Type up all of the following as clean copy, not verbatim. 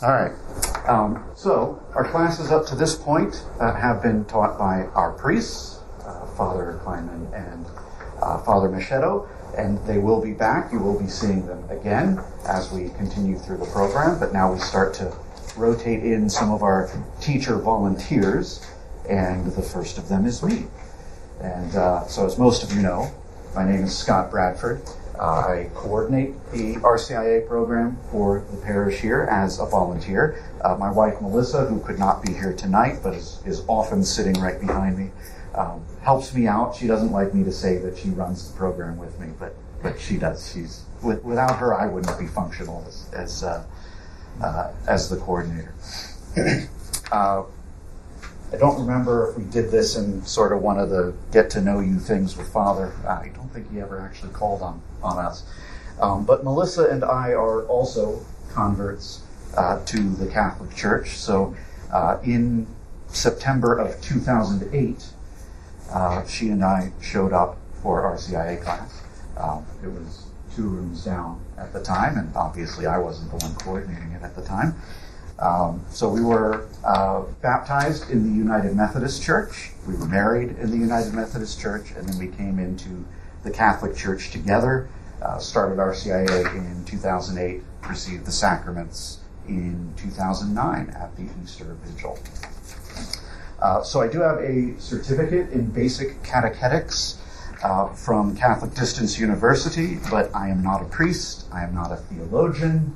All right. So our classes up to this point have been taught by our priests, Father Kleinman and Father Machado, and they will be back. You will be seeing them again as we continue through the program, but now we start to rotate in some of our teacher volunteers, and the first of them is me. And so as most of you know, my name is Scott Bradford. I coordinate the RCIA program for the parish here as a volunteer. My wife, Melissa, who could not be here tonight, but is often sitting right behind me, helps me out. She doesn't like me to say that she runs the program with me, but she does. Without her, I wouldn't be functional as the coordinator. I don't remember if we did this in sort of one of the get-to-know-you things with Father. I don't think he ever actually called on us. But Melissa and I are also converts to the Catholic Church. So in September of 2008, she and I showed up for RCIA class. It was 2 rooms down at the time, and obviously I wasn't the one coordinating it at the time. So we were baptized in the United Methodist Church. We were married in the United Methodist Church, and then we came into the Catholic Church together, started RCIA in 2008, received the sacraments in 2009 at the Easter Vigil. So I do have a certificate in basic catechetics from Catholic Distance University, but I am not a priest, I am not a theologian.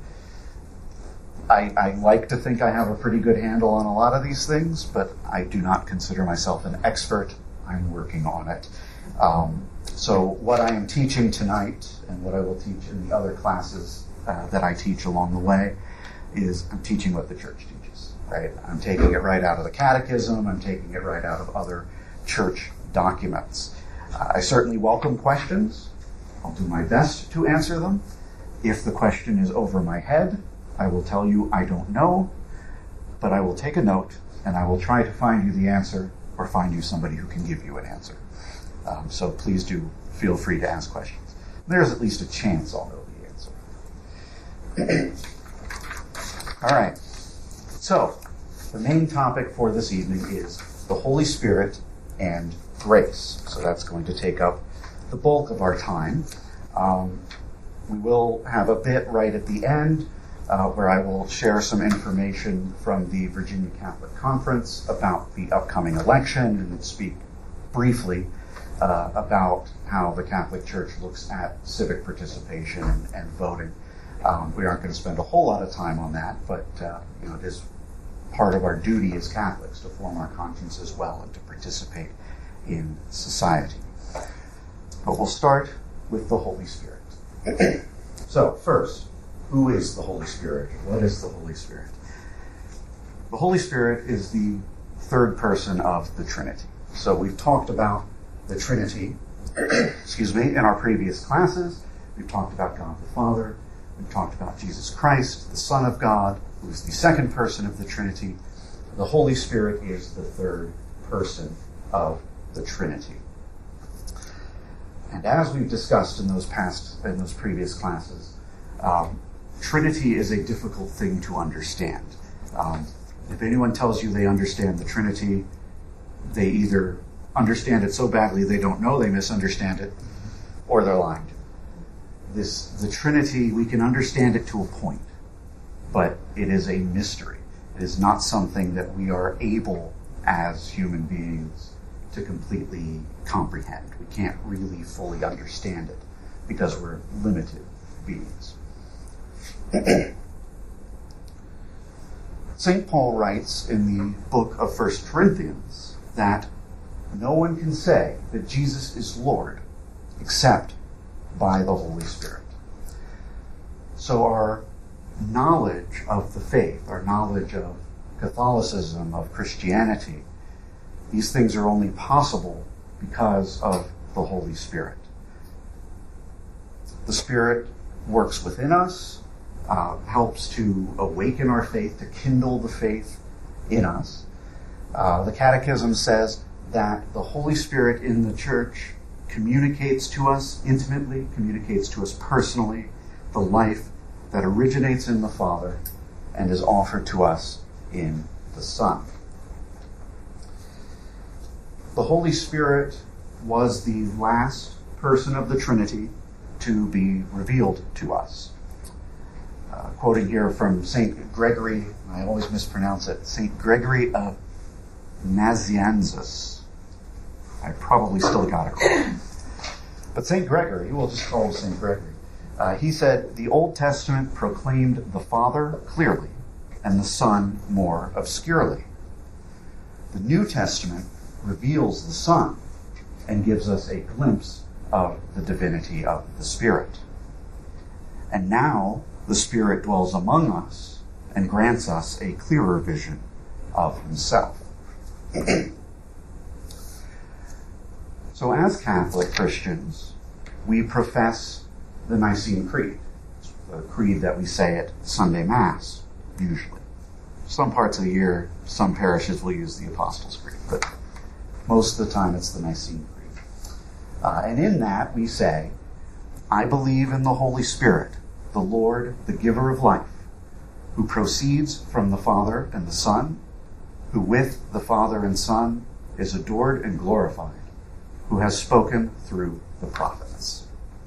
I like to think I have a pretty good handle on a lot of these things, but I do not consider myself an expert. I'm working on it. So what I am teaching tonight, and what I will teach in the other classes that I teach along the way, is I'm teaching what the Church teaches, right? I'm taking it right out of the Catechism. I'm taking it right out of other Church documents. I certainly welcome questions. I'll do my best to answer them. If the question is over my head, I will tell you I don't know, but I will take a note and I will try to find you the answer or find you somebody who can give you an answer. So please do feel free to ask questions. There's at least a chance I'll know the answer. All right. So the main topic for this evening is the Holy Spirit and grace. So that's going to take up the bulk of our time. We will have a bit right at the end where I will share some information from the Virginia Catholic Conference about the upcoming election and speak briefly about how the Catholic Church looks at civic participation and voting. We aren't going to spend a whole lot of time on that, but it is part of our duty as Catholics to form our conscience as well and to participate in society. But we'll start with the Holy Spirit. So first, who is the Holy Spirit? What is the Holy Spirit? The Holy Spirit is the third person of the Trinity. So we've talked about the Trinity, in our previous classes. We've talked about God the Father. We've talked about Jesus Christ, the Son of God, who is the second person of the Trinity. The Holy Spirit is the third person of the Trinity. And as we've discussed in those previous classes, Trinity is a difficult thing to understand. If anyone tells you they understand the Trinity, they either understand it so badly they don't know they misunderstand it, or they're lying to you. The Trinity, we can understand it to a point, but it is a mystery. It is not something that we are able as human beings to completely comprehend. We can't really fully understand it because we're limited beings. St. Paul writes in the book of 1 Corinthians that no one can say that Jesus is Lord except by the Holy Spirit. So our knowledge of the faith, our knowledge of Catholicism, of Christianity, these things are only possible because of the Holy Spirit. The Spirit works within us, helps to awaken our faith, to kindle the faith in us. The Catechism says that the Holy Spirit in the Church communicates to us intimately, communicates to us personally, the life that originates in the Father and is offered to us in the Son. The Holy Spirit was the last person of the Trinity to be revealed to us. Quoting here from St. Gregory, I always mispronounce it, St. Gregory of Nazianzus. I probably still got it wrong. But St. Gregory, we'll just call him St. Gregory, he said, the Old Testament proclaimed the Father clearly and the Son more obscurely. The New Testament reveals the Son and gives us a glimpse of the divinity of the Spirit. And now the Spirit dwells among us and grants us a clearer vision of himself. So as Catholic Christians, we profess the Nicene Creed, a creed that we say at Sunday Mass, usually. Some parts of the year, some parishes will use the Apostles' Creed, but most of the time it's the Nicene Creed. And in that we say, I believe in the Holy Spirit, the Lord, the giver of life, who proceeds from the Father and the Son, who with the Father and Son is adored and glorified, who has spoken through the prophets.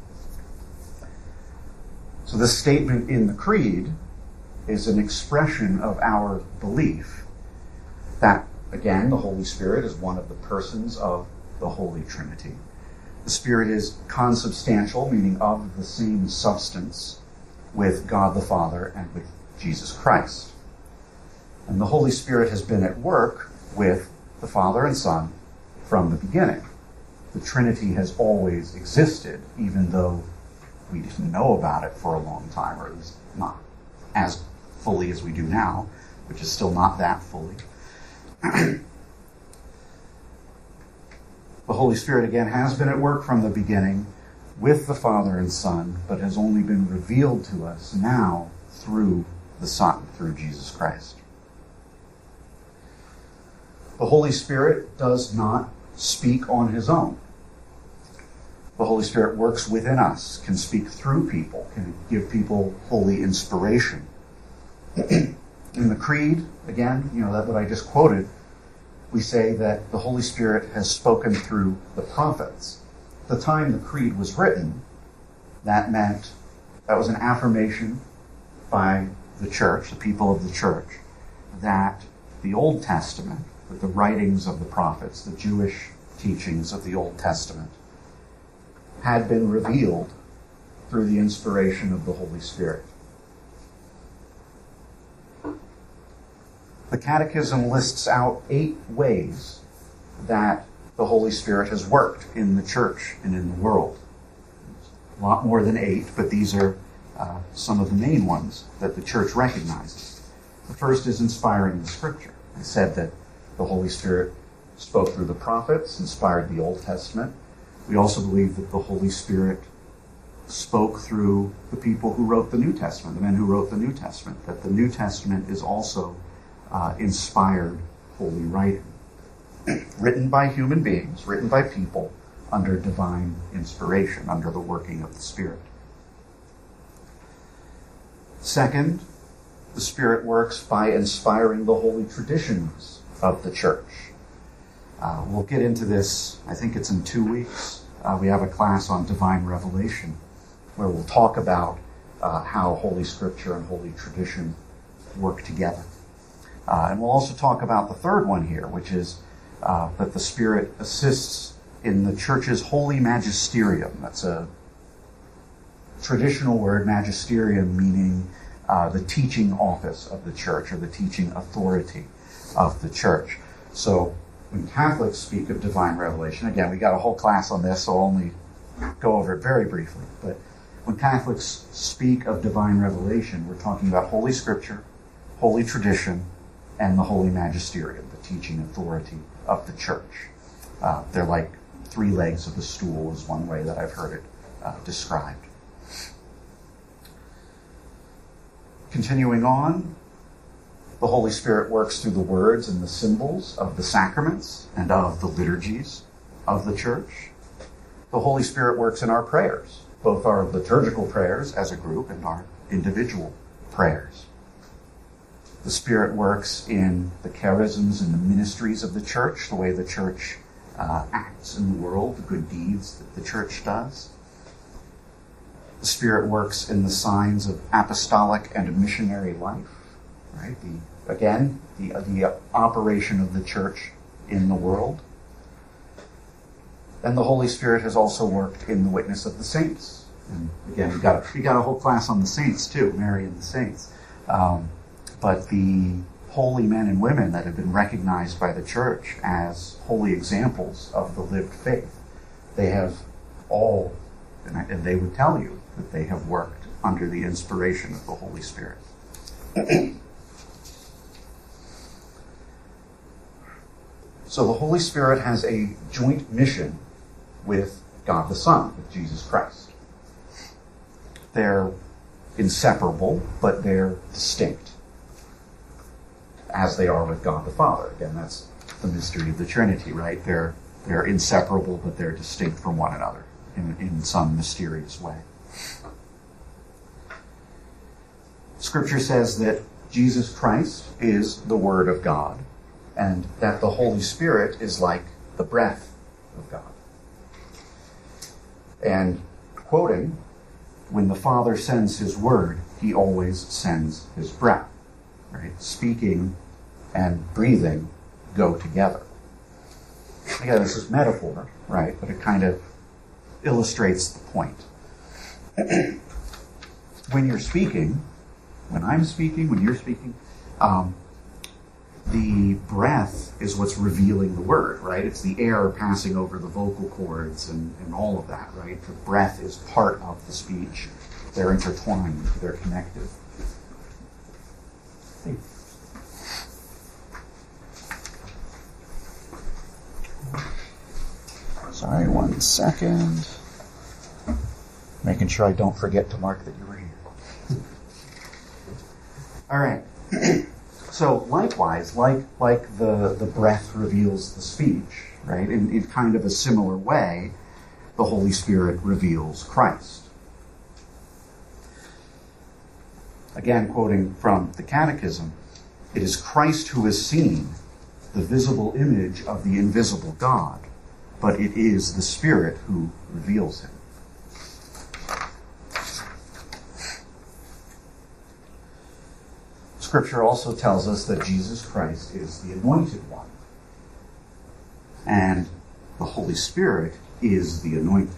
So this statement in the Creed is an expression of our belief that, again, the Holy Spirit is one of the persons of the Holy Trinity. The Spirit is consubstantial, meaning of the same substance, with God the Father and with Jesus Christ. And the Holy Spirit has been at work with the Father and Son from the beginning. The Trinity has always existed, even though we didn't know about it for a long time, or at least not as fully as we do now, which is still not that fully. The Holy Spirit, again, has been at work from the beginning with the Father and Son, but has only been revealed to us now through the Son, through Jesus Christ. The Holy Spirit does not speak on his own. The Holy Spirit works within us, can speak through people, can give people holy inspiration. In the Creed, again, that what I just quoted, we say that the Holy Spirit has spoken through the prophets. At the time the Creed was written, that was an affirmation by the church, the people of the church, that the Old Testament, that the writings of the prophets, the Jewish teachings of the Old Testament, had been revealed through the inspiration of the Holy Spirit. The Catechism lists out 8 ways that the Holy Spirit has worked in the church and in the world. A lot more than 8, but these are some of the main ones that the church recognizes. The first is inspiring the Scripture. I said that the Holy Spirit spoke through the prophets, inspired the Old Testament. We also believe that the Holy Spirit spoke through the people who wrote the New Testament, the men who wrote the New Testament, that the New Testament is also inspired holy writing, written by human beings, written by people under divine inspiration, under the working of the Spirit. Second, the Spirit works by inspiring the holy traditions of the church. We'll get into this, I think it's in 2 weeks. We have a class on divine revelation where we'll talk about how Holy Scripture and Holy Tradition work together. And we'll also talk about the third one here, which is that the Spirit assists in the church's holy magisterium. That's a traditional word, magisterium, meaning the teaching office of the church or the teaching authority of the church. So when Catholics speak of divine revelation, again, we got a whole class on this, so I'll only go over it very briefly. But when Catholics speak of divine revelation, we're talking about Holy Scripture, Holy Tradition, and the Holy Magisterium, the teaching authority of the church. They're like 3 legs of a stool is one way that I've heard it described. Continuing on, the Holy Spirit works through the words and the symbols of the sacraments and of the liturgies of the church. The Holy Spirit works in our prayers, both our liturgical prayers as a group and our individual prayers. The Spirit works in the charisms and the ministries of the church, the way the church acts in the world, the good deeds that the church does. The Spirit works in the signs of apostolic and missionary life, right? The operation of the church in the world. And the Holy Spirit has also worked in the witness of the saints. And again, we got a whole class on the saints too, Mary and the saints. But the holy men and women that have been recognized by the church as holy examples of the lived faith, they have all, and they would tell you that they have worked under the inspiration of the Holy Spirit. So the Holy Spirit has a joint mission with God the Son, with Jesus Christ. They're inseparable, but they're distinct, as they are with God the Father. Again, that's the mystery of the Trinity, right? They're inseparable, but they're distinct from one another in some mysterious way. Scripture says that Jesus Christ is the Word of God, and that the Holy Spirit is like the breath of God. And quoting, when the Father sends his word, he always sends his breath. Right? Speaking and breathing go together. Again, this is metaphor, right? But it kind of illustrates the point. When you're speaking, when I'm speaking, when you're speaking, the breath is what's revealing the word, right? It's the air passing over the vocal cords and all of that, right? The breath is part of the speech. They're intertwined, they're connected. Sorry, 1 second. Making sure I don't forget to mark that you were here. All right. So likewise, like the breath reveals the speech, right? In kind of a similar way, the Holy Spirit reveals Christ. Again, quoting from the Catechism, it is Christ who is seen, the visible image of the invisible God, but it is the Spirit who reveals him. Scripture also tells us that Jesus Christ is the Anointed One, and the Holy Spirit is the anointing.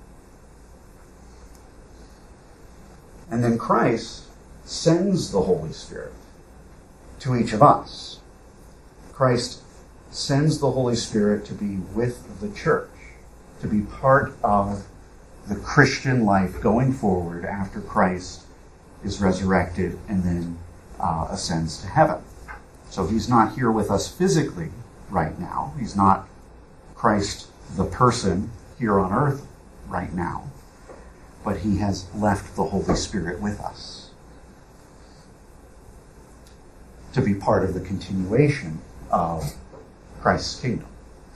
And then Christ sends the Holy Spirit to each of us. Christ sends the Holy Spirit to be with the church, to be part of the Christian life going forward after Christ is resurrected and then ascends to heaven. So he's not here with us physically right now. He's not Christ the person here on earth right now. But he has left the Holy Spirit with us to be part of the continuation of Christ's kingdom.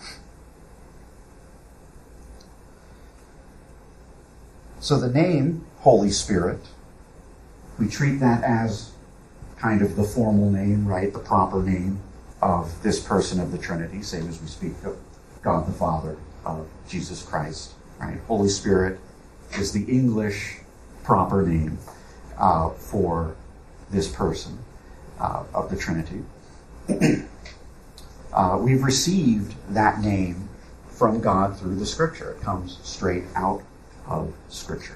So the name Holy Spirit, we treat that as kind of the formal name, right? The proper name of this person of the Trinity, same as we speak of God the Father, of Jesus Christ, right? Holy Spirit is the English proper name for this person of the Trinity. We've received that name from God through the Scripture. It comes straight out of Scripture.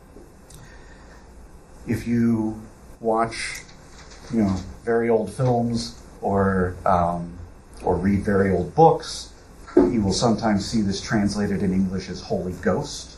If you watch, very old films or read very old books, you will sometimes see this translated in English as Holy Ghost.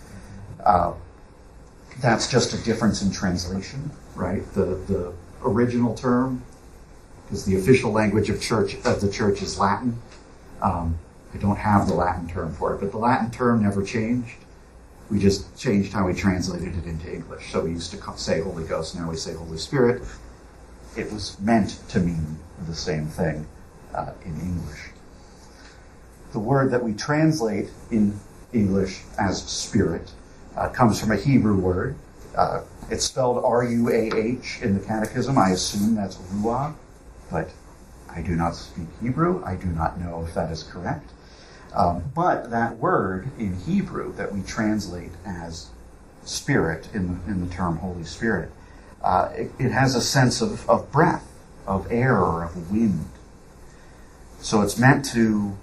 That's just a difference in translation, right? The original term, because the official language of the church is Latin. I don't have the Latin term for it, but the Latin term never changed. We just changed how we translated it into English. So we used to say Holy Ghost, now we say Holy Spirit. It was meant to mean the same thing in English. The word that we translate in English as Spirit comes from a Hebrew word, It's spelled R-U-A-H in the Catechism. I assume that's Ruah, but I do not speak Hebrew. I do not know if that is correct. But that word in Hebrew that we translate as Spirit in the term Holy Spirit, it has a sense of breath, of air, or of wind. So it's meant to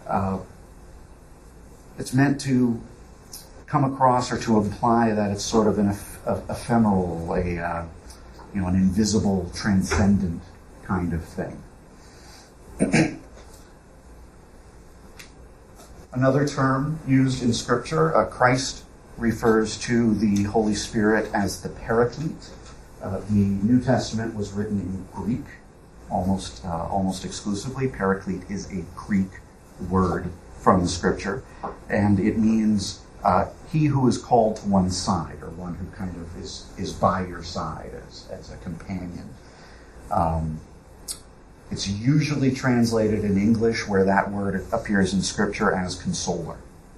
come across or to imply that it's sort of an ephemeral, an invisible, transcendent kind of thing. Another term used in Scripture, Christ refers to the Holy Spirit as the Paraclete. The New Testament was written in Greek, almost exclusively. Paraclete is a Greek word from the Scripture, and it means he who is called to one side, or one who kind of is by your side as a companion. It's usually translated in English, where that word appears in Scripture, as consoler.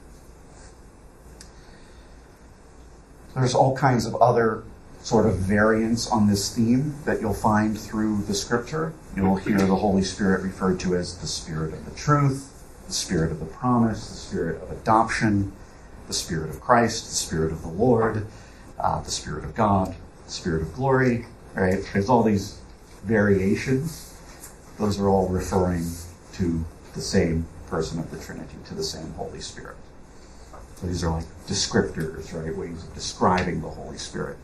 There's all kinds of other sort of variants on this theme that you'll find through the Scripture. You'll hear the Holy Spirit referred to as the Spirit of the truth, the Spirit of the promise, the Spirit of adoption, the Spirit of Christ, the Spirit of the Lord, the Spirit of God, the Spirit of glory, right? There's all these variations. Those are all referring to the same person of the Trinity, to the same Holy Spirit. So these are like descriptors, right? Ways of describing the Holy Spirit.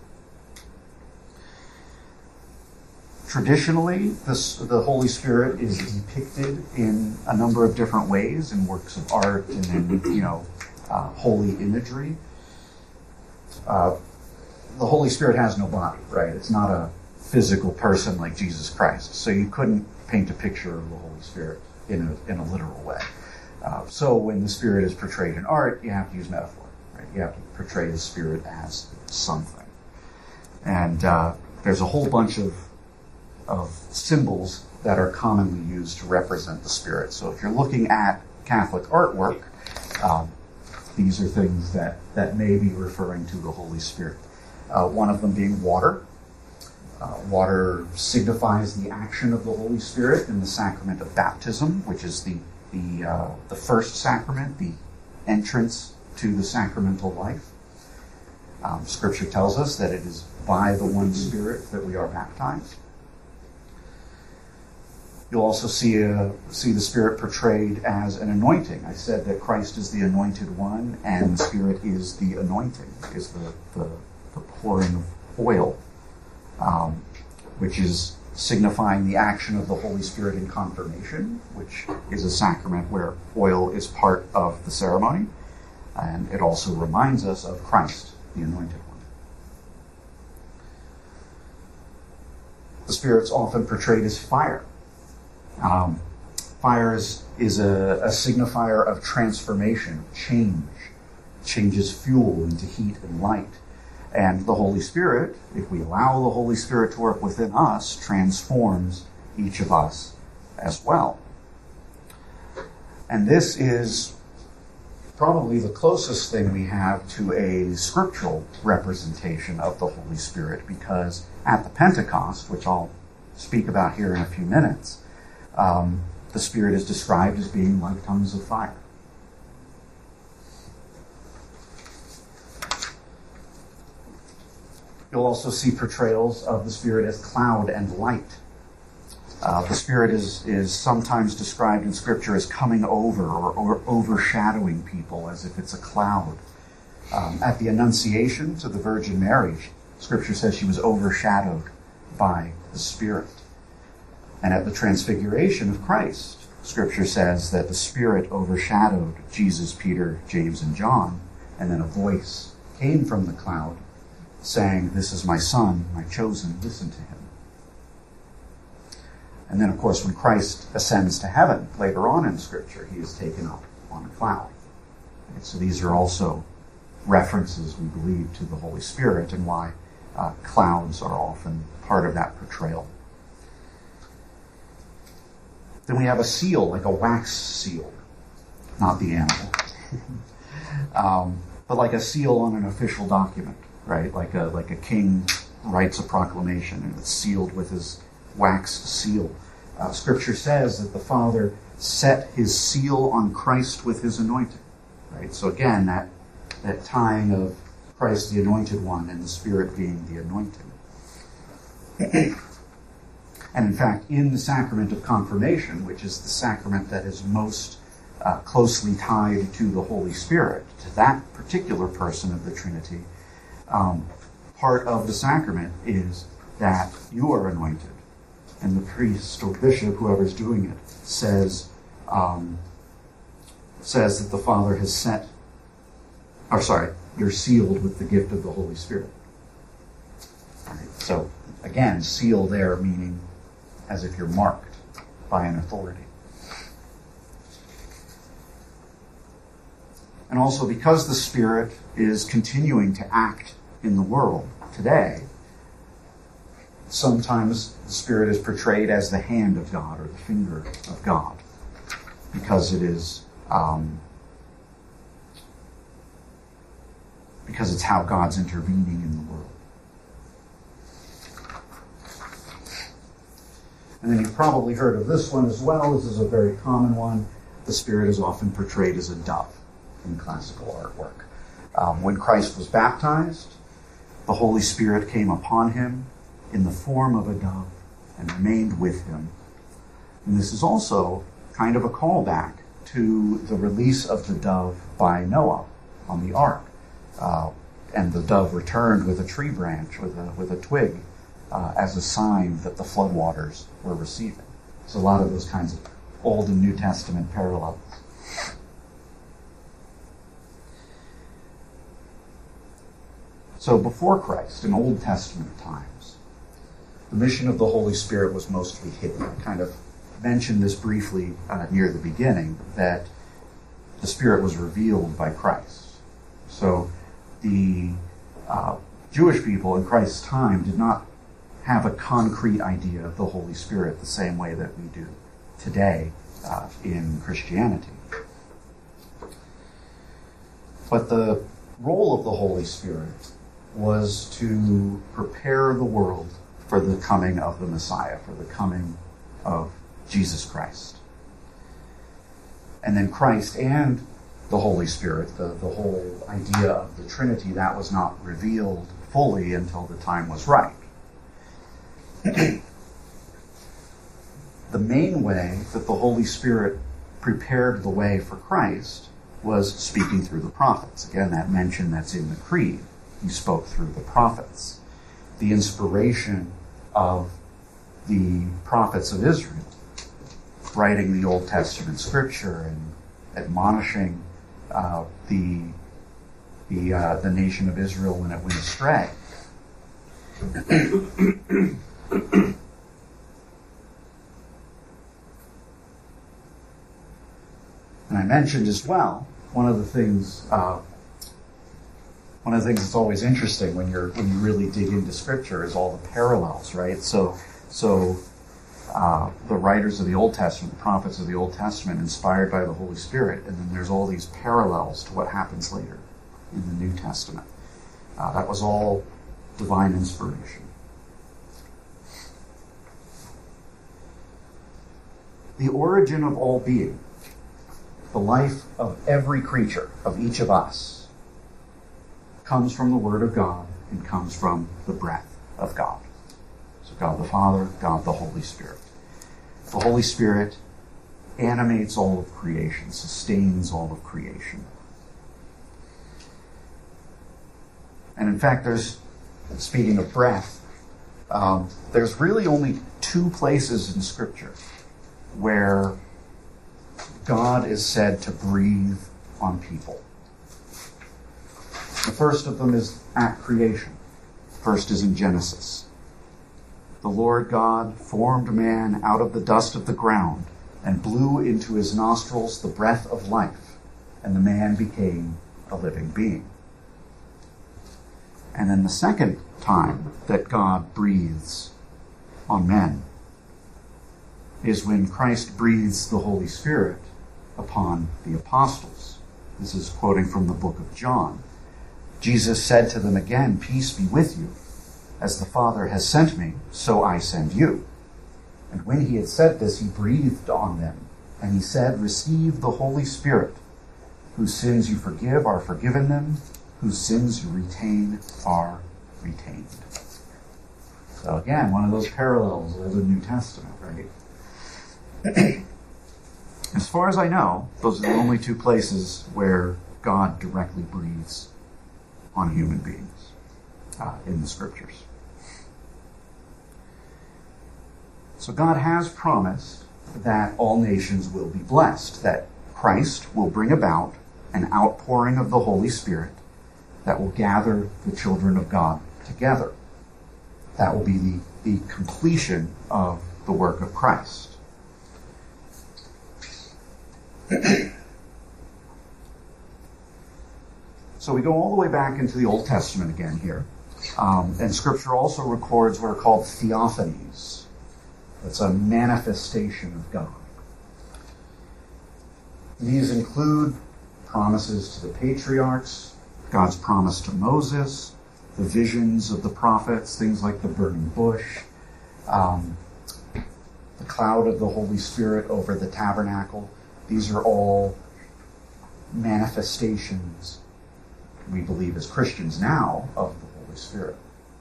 Traditionally, the Holy Spirit is depicted in a number of different ways in works of art and in, holy imagery. The Holy Spirit has no body, right? It's not a physical person like Jesus Christ. So you couldn't paint a picture of the Holy Spirit in a literal way. So when the Spirit is portrayed in art, you have to use metaphor, right? You have to portray the Spirit as something. And there's a whole bunch of symbols that are commonly used to represent the Spirit. So if you're looking at Catholic artwork, these are things that may be referring to the Holy Spirit. One of them being water. Water signifies the action of the Holy Spirit in the sacrament of baptism, which is the first sacrament, the entrance to the sacramental life. Scripture tells us that it is by the one Spirit that we are baptized. You'll also see the Spirit portrayed as an anointing. I said that Christ is the anointed one, and the Spirit is the anointing, is the pouring of oil, which is signifying the action of the Holy Spirit in confirmation, which is a sacrament where oil is part of the ceremony. And it also reminds us of Christ, the anointed one. The Spirit's often portrayed as fire. Fire is a signifier of transformation, change. It changes fuel into heat and light. And the Holy Spirit, if we allow the Holy Spirit to work within us, transforms each of us as well. And this is probably the closest thing we have to a scriptural representation of the Holy Spirit, because at the Pentecost, which I'll speak about here in a few minutes, the Spirit is described as being like tongues of fire. You'll also see portrayals of the Spirit as cloud and light. The Spirit is sometimes described in Scripture as coming over or overshadowing people, as if it's a cloud. At the Annunciation to the Virgin Mary, Scripture says she was overshadowed by the Spirit. And at the Transfiguration of Christ, Scripture says that the Spirit overshadowed Jesus, Peter, James, and John, and then a voice came from the cloud saying, "This is my Son, my chosen, listen to him." And then, of course, when Christ ascends to heaven, later on in Scripture, he is taken up on a cloud. And so these are also references, we believe, to the Holy Spirit, and why clouds are often part of that portrayal. Then we have a seal, like a wax seal, not the animal, but like a seal on an official document, right? Like a king writes a proclamation and it's sealed with his wax seal. Scripture says that the Father set his seal on Christ with his anointing, right? So again, that tying of Christ the Anointed One and the Spirit being the anointing. And in fact, in the sacrament of confirmation, which is the sacrament that is most closely tied to the Holy Spirit, to that particular person of the Trinity, part of the sacrament is that you are anointed. And the priest or bishop, whoever's doing it, says that the Father has you're sealed with the gift of the Holy Spirit. Right? So, again, seal there meaning as if you're marked by an authority. And also because the Spirit is continuing to act in the world today, sometimes the Spirit is portrayed as the hand of God or the finger of God, because it is because it's how God's intervening in the world. And then you've probably heard of this one as well. This is a very common one. The Spirit is often portrayed as a dove in classical artwork. When Christ was baptized, the Holy Spirit came upon him in the form of a dove and remained with him. And this is also kind of a callback to the release of the dove by Noah on the ark. And the dove returned with a tree branch, with a twig, as a sign that the floodwaters were receding. So a lot of those kinds of Old and New Testament parallels. So before Christ, in Old Testament times, the mission of the Holy Spirit was mostly hidden. I kind of mentioned this briefly near the beginning, that the Spirit was revealed by Christ. So the Jewish people in Christ's time did not have a concrete idea of the Holy Spirit the same way that we do today in Christianity. But the role of the Holy Spirit was to prepare the world for the coming of the Messiah, for the coming of Jesus Christ. And then Christ and the Holy Spirit, the whole idea of the Trinity, that was not revealed fully until the time was right. The main way that the Holy Spirit prepared the way for Christ was speaking through the prophets. Again, that mention that's in the Creed. He spoke through the prophets. The inspiration of the prophets of Israel, writing the Old Testament scripture and admonishing the nation of Israel when it went astray. And I mentioned as well, one of the things that's always interesting when you really dig into Scripture is all the parallels, right? So the writers of the Old Testament, the prophets of the Old Testament, inspired by the Holy Spirit, and then there's all these parallels to what happens later in the New Testament. That was all divine inspiration. The origin of all being, the life of every creature, of each of us, comes from the Word of God and comes from the breath of God. So God the Father, God the Holy Spirit. The Holy Spirit animates all of creation, sustains all of creation. And in fact, speaking of breath, there's really only two places in Scripture where God is said to breathe on people. The first of them is at creation. First is in Genesis. The Lord God formed man out of the dust of the ground and blew into his nostrils the breath of life, and the man became a living being. And then the second time that God breathes on men is when Christ breathes the Holy Spirit upon the apostles. This is quoting from the book of John. Jesus said to them again, "Peace be with you. As the Father has sent me, so I send you." And when he had said this, he breathed on them, and he said, "Receive the Holy Spirit. Whose sins you forgive are forgiven them, whose sins you retain are retained." So again, one of those parallels, Old and New Testament, right? As far as I know, those are the only two places where God directly breathes on human beings in the Scriptures. So God has promised that all nations will be blessed, that Christ will bring about an outpouring of the Holy Spirit that will gather the children of God together. That will be the completion of the work of Christ. So we go all the way back into the Old Testament again here. And Scripture also records what are called theophanies. It's a manifestation of God. These include promises to the patriarchs, God's promise to Moses, the visions of the prophets, things like the burning bush, the cloud of the Holy Spirit over the tabernacle. These are all manifestations, we believe as Christians now, of the Holy Spirit.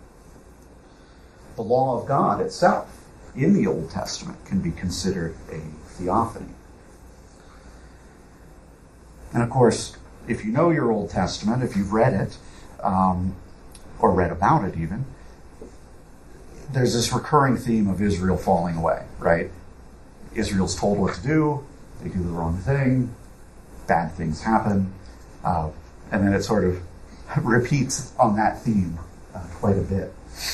The law of God itself in the Old Testament can be considered a theophany. And of course, if you know your Old Testament, if you've read it, or read about it even, there's this recurring theme of Israel falling away, right? Israel's told what to do, they do the wrong thing, bad things happen, and then it sort of repeats on that theme quite a bit.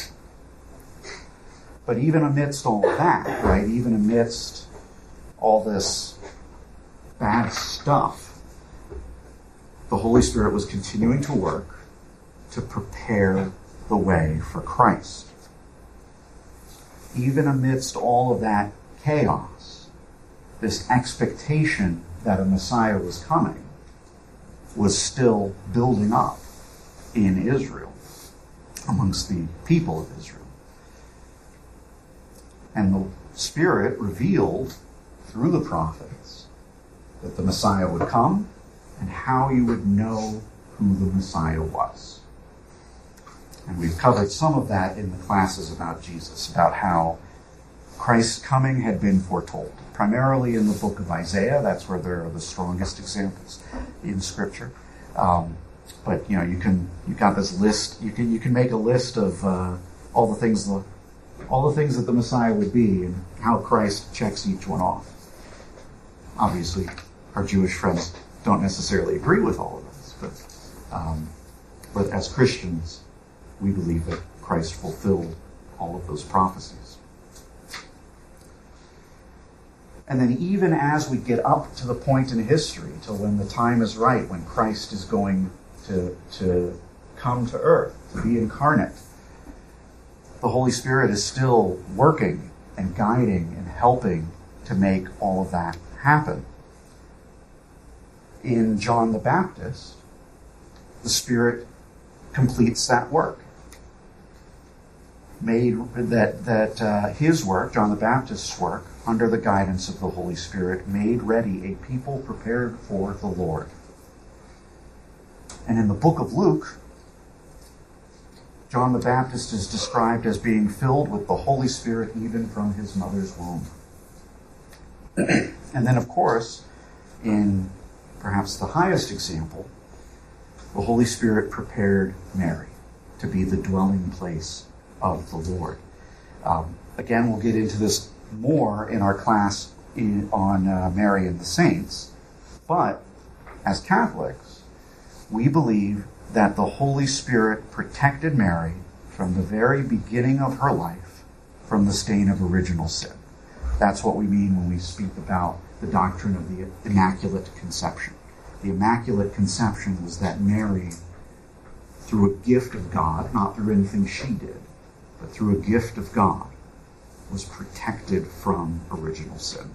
But even amidst all of that, right, even amidst all this bad stuff, the Holy Spirit was continuing to work to prepare the way for Christ. Even amidst all of that chaos, this expectation that a Messiah was coming was still building up in Israel, amongst the people of Israel. And the Spirit revealed through the prophets that the Messiah would come and how you would know who the Messiah was. And we've covered some of that in the classes about Jesus, about how Christ's coming had been foretold, primarily in the book of Isaiah. That's where there are the strongest examples in Scripture. But you know, you've got this list. You can make a list of all the things that the Messiah would be and how Christ checks each one off. Obviously, our Jewish friends don't necessarily agree with all of this, but as Christians, we believe that Christ fulfilled all of those prophecies. And then even as we get up to the point in history, to when the time is right, when Christ is going to come to earth, to be incarnate, the Holy Spirit is still working and guiding and helping to make all of that happen. In John the Baptist, the Spirit completes that work. Made that his work, John the Baptist's work, under the guidance of the Holy Spirit, made ready a people prepared for the Lord. And in the book of Luke, John the Baptist is described as being filled with the Holy Spirit even from his mother's womb. And then, of course, in perhaps the highest example, the Holy Spirit prepared Mary to be the dwelling place of the Lord. Again, we'll get into this more in our class on Mary and the saints, but as Catholics, we believe that the Holy Spirit protected Mary from the very beginning of her life from the stain of original sin. That's what we mean when we speak about the doctrine of the Immaculate Conception. The Immaculate Conception was that Mary, through a gift of God, not through anything she did, but through a gift of God, was protected from original sin.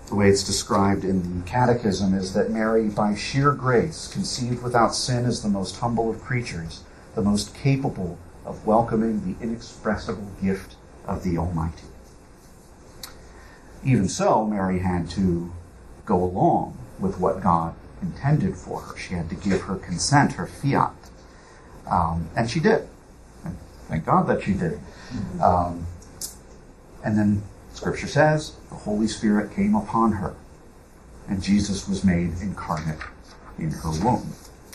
The way it's described in the Catechism is that Mary, by sheer grace, conceived without sin, is the most humble of creatures, the most capable of welcoming the inexpressible gift of the Almighty. Even so, Mary had to go along with what God intended for her. She had to give her consent, her fiat. And she did. And thank God that she did. And then Scripture says the Holy Spirit came upon her, and Jesus was made incarnate in her womb.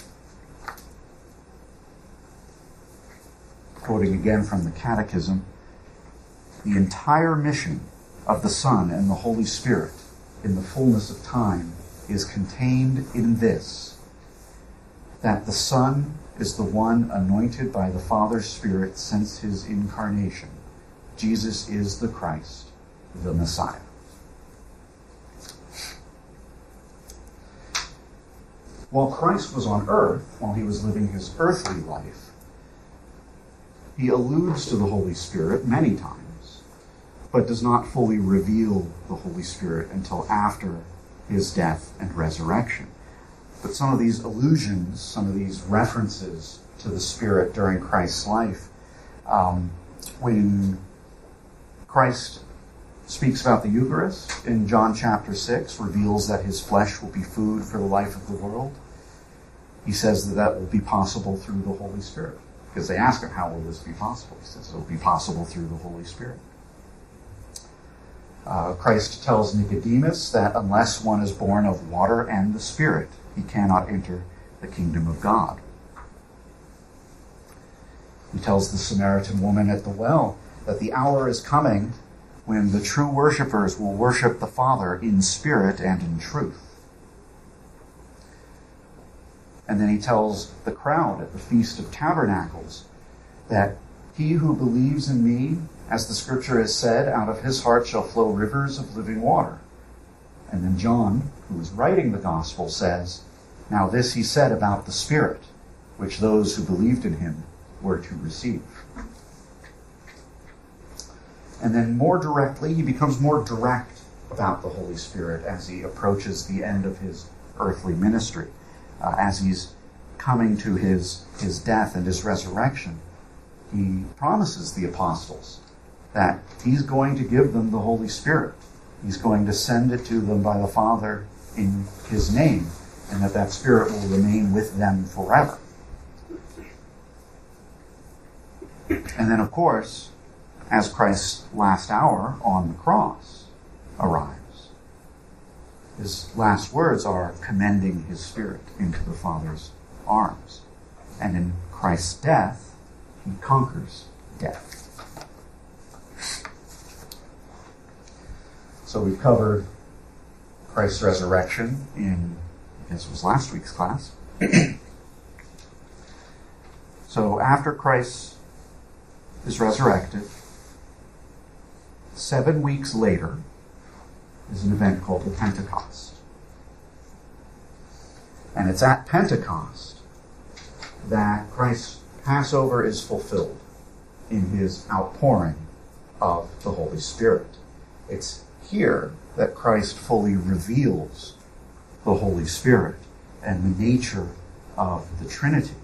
Quoting again from the Catechism, the entire mission of the Son and the Holy Spirit in the fullness of time is contained in this, that the Son is the one anointed by the Father's Spirit since his incarnation. Jesus is the Christ, the Messiah. While Christ was on earth, while he was living his earthly life, he alludes to the Holy Spirit many times, but does not fully reveal the Holy Spirit until after his death and resurrection. But some of these allusions, some of these references to the Spirit during Christ's life, when Christ speaks about the Eucharist in John chapter 6, reveals that his flesh will be food for the life of the world, he says that that will be possible through the Holy Spirit. Because they ask him, how will this be possible? He says it will be possible through the Holy Spirit. Christ tells Nicodemus that unless one is born of water and the Spirit, he cannot enter the kingdom of God. He tells the Samaritan woman at the well that the hour is coming when the true worshipers will worship the Father in spirit and in truth. And then he tells the crowd at the Feast of Tabernacles that he who believes in me, as the Scripture has said, out of his heart shall flow rivers of living water. And then John, who is writing the Gospel, says, now this he said about the Spirit, which those who believed in him were to receive. And then more directly, he becomes more direct about the Holy Spirit as he approaches the end of his earthly ministry. As he's coming to his death and his resurrection, he promises the apostles that he's going to give them the Holy Spirit. He's going to send it to them by the Father in his name, and that Spirit will remain with them forever. And then, of course, as Christ's last hour on the cross arrives, his last words are commending his Spirit into the Father's arms. And in Christ's death, he conquers death. So we've covered Christ's resurrection in, I guess it was last week's class. So after Christ is resurrected, 7 weeks later is an event called the Pentecost. And it's at Pentecost that Christ's Passover is fulfilled in his outpouring of the Holy Spirit. It's here that Christ fully reveals the Holy Spirit and the nature of the Trinity.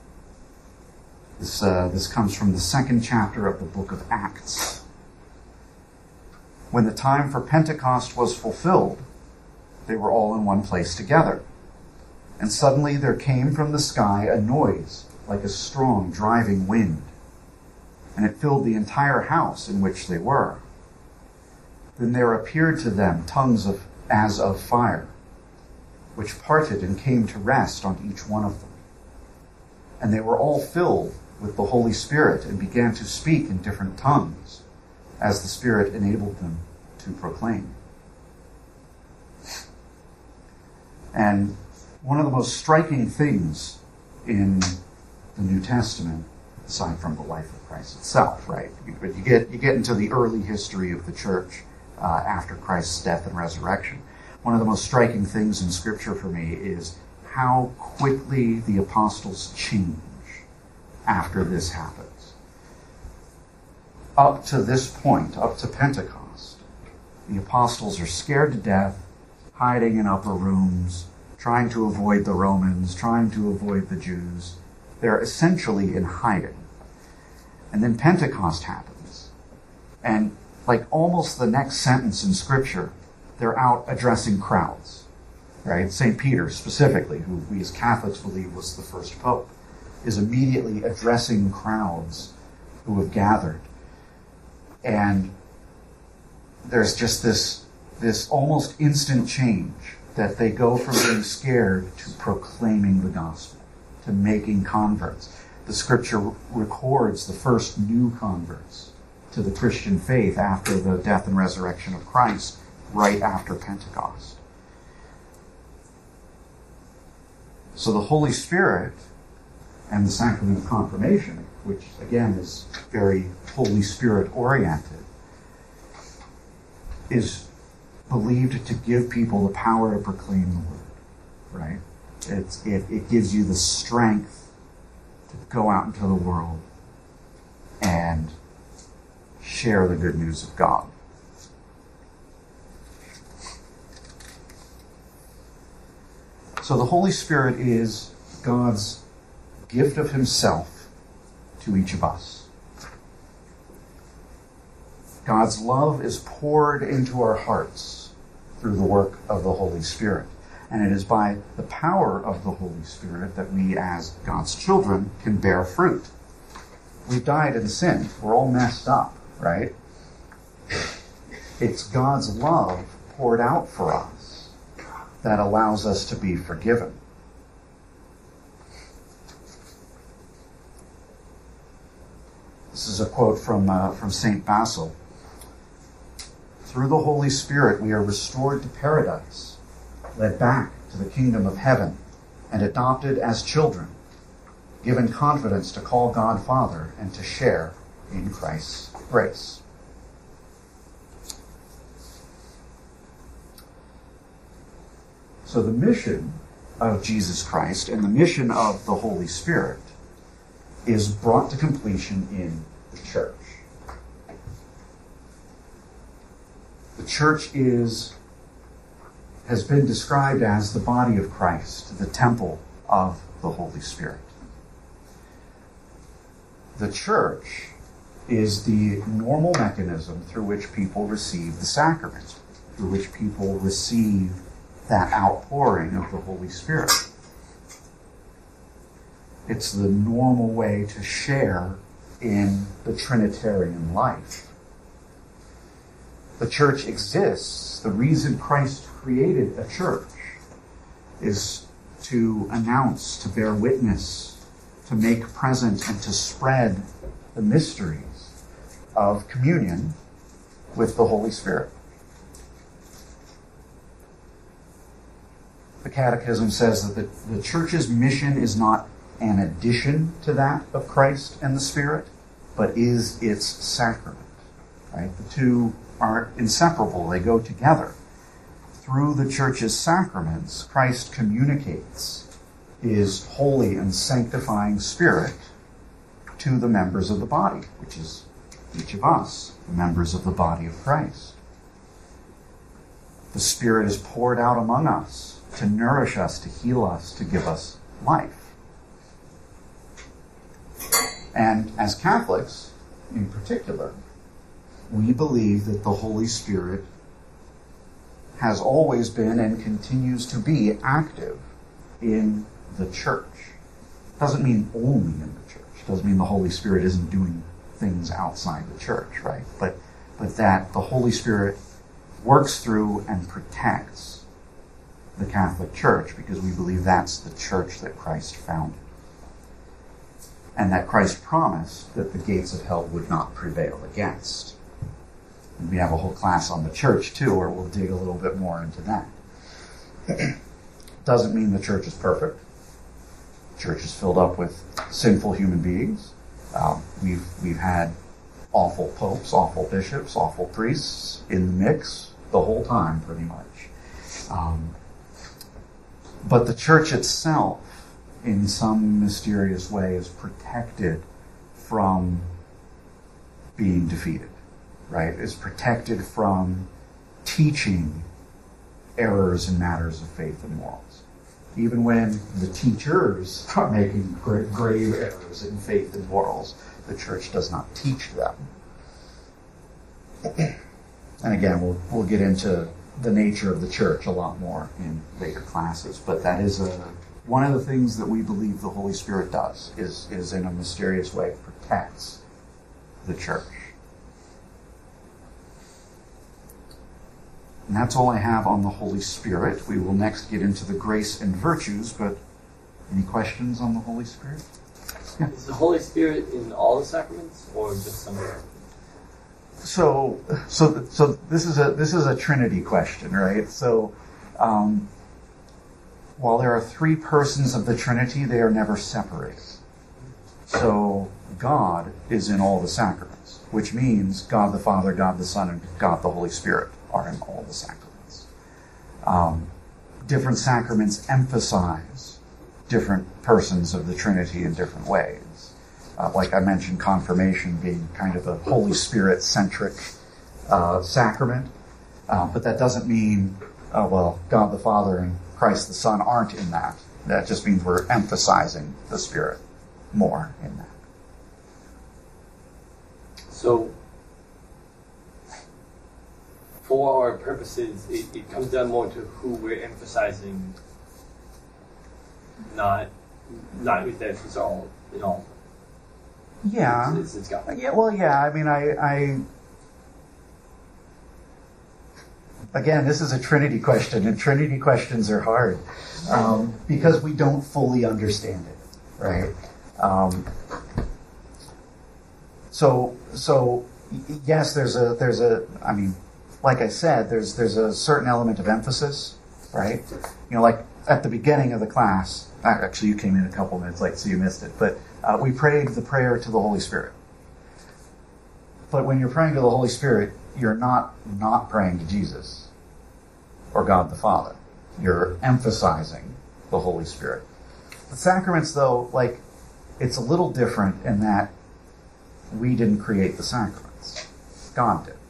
This comes from the 2nd chapter of the book of Acts. When the time for Pentecost was fulfilled, they were all in one place together. And suddenly there came from the sky a noise like a strong driving wind, and it filled the entire house in which they were. Then there appeared to them tongues as of fire, which parted and came to rest on each one of them. And they were all filled with the Holy Spirit and began to speak in different tongues, as the Spirit enabled them to proclaim. And one of the most striking things in the New Testament, aside from the life of Christ itself, right? But you get into the early history of the church after Christ's death and resurrection. One of the most striking things in Scripture for me is how quickly the apostles change after this happens. Up to this point, up to Pentecost, the apostles are scared to death. hiding in upper rooms, trying to avoid the Romans, trying to avoid the Jews. They're essentially in hiding. And then Pentecost happens. And like almost the next sentence in Scripture, they're out addressing crowds. Right? St. Peter, specifically, who we as Catholics believe was the first pope, is immediately addressing crowds who have gathered. And there's just this almost instant change that they go from being scared to proclaiming the gospel, to making converts. The Scripture records the first new converts to the Christian faith after the death and resurrection of Christ, right after Pentecost. So the Holy Spirit and the sacrament of confirmation, which again is very Holy Spirit oriented, is believed to give people the power to proclaim the word, right? It gives you the strength to go out into the world and share the good news of God. So the Holy Spirit is God's gift of himself to each of us. God's love is poured into our hearts through the work of the Holy Spirit. And it is by the power of the Holy Spirit that we, as God's children, can bear fruit. We've died in sin. We're all messed up, right? It's God's love poured out for us that allows us to be forgiven. This is a quote from St. Basil. Through the Holy Spirit we are restored to paradise, led back to the kingdom of heaven, and adopted as children, given confidence to call God Father and to share in Christ's grace. So the mission of Jesus Christ and the mission of the Holy Spirit is brought to completion in the church. The church has been described as the body of Christ, the temple of the Holy Spirit. The church is the normal mechanism through which people receive the sacrament, through which people receive that outpouring of the Holy Spirit. It's the normal way to share in the Trinitarian life. The church exists. The reason Christ created a church is to announce, to bear witness, to make present, and to spread the mysteries of communion with the Holy Spirit. The Catechism says that the church's mission is not an addition to that of Christ and the Spirit, but is its sacrament. Right? The two are inseparable. They go together. Through the church's sacraments, Christ communicates his holy and sanctifying Spirit to the members of the body, which is each of us, the members of the body of Christ. The Spirit is poured out among us to nourish us, to heal us, to give us life. And as Catholics, in particular, we believe that the Holy Spirit has always been and continues to be active in the church. Doesn't mean only in the church. Doesn't mean the Holy Spirit isn't doing things outside the church, right? But that the Holy Spirit works through and protects the Catholic Church, because we believe that's the church that Christ founded. And that Christ promised that the gates of hell would not prevail against. And we have a whole class on the church, too, where we'll dig a little bit more into that. Doesn't mean the church is perfect. The church is filled up with sinful human beings. We've had awful popes, awful bishops, awful priests in the mix the whole time, pretty much. But the church itself, in some mysterious way, is protected from being defeated, right? Is protected from teaching errors in matters of faith and morals. Even when the teachers are making grave errors in faith and morals, the church does not teach them. And again, we'll get into the nature of the church a lot more in later classes, but that is one of the things that we believe the Holy Spirit does, is in a mysterious way protects the church. And that's all I have on the Holy Spirit. We will next get into the grace and virtues, but any questions on the Holy Spirit? Yeah. Is the Holy Spirit in all the sacraments, or just some of them? So this is a Trinity question, right? So, while there are three persons of the Trinity, they are never separated. So God is in all the sacraments, which means God the Father, God the Son, and God the Holy Spirit are in all the sacraments. Different sacraments emphasize different persons of the Trinity in different ways. Like I mentioned, confirmation being kind of a Holy Spirit-centric sacrament. But that doesn't mean, God the Father and Christ the Son aren't in that. That just means we're emphasizing the Spirit more in that. So, for our purposes, it comes down more to who we're emphasizing, not with that it's all in all. Yeah. It's God. Yeah. Well, yeah. I mean, I again, this is a Trinity question, and Trinity questions are hard because we don't fully understand it, right? So yes, there's a. I mean, like I said, there's a certain element of emphasis, right? You know, like at the beginning of the class. Actually, you came in a couple minutes late, so you missed it. But we prayed the prayer to the Holy Spirit. But when you're praying to the Holy Spirit, you're not praying to Jesus or God the Father. You're emphasizing the Holy Spirit. The sacraments, though, like, it's a little different in that we didn't create the sacraments. God did.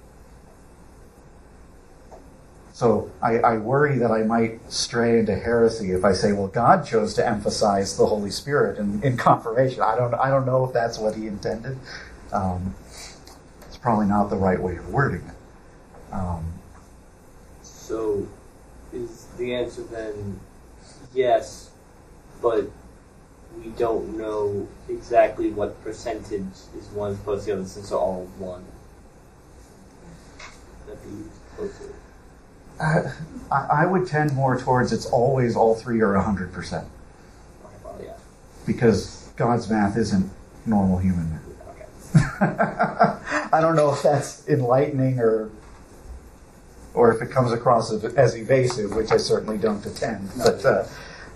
So I worry that I might stray into heresy if I say, well, God chose to emphasize the Holy Spirit in confirmation. I don't know if that's what he intended. It's probably not the right way of wording it. So is the answer then yes, but we don't know exactly what percentage is one plus the other since they're all one? That'd be close to it. I would tend more towards it's always all three are 100%. Okay, well, yeah. Because God's math isn't normal human math. Okay. I don't know if that's enlightening or if it comes across as evasive, which I certainly don't attend. But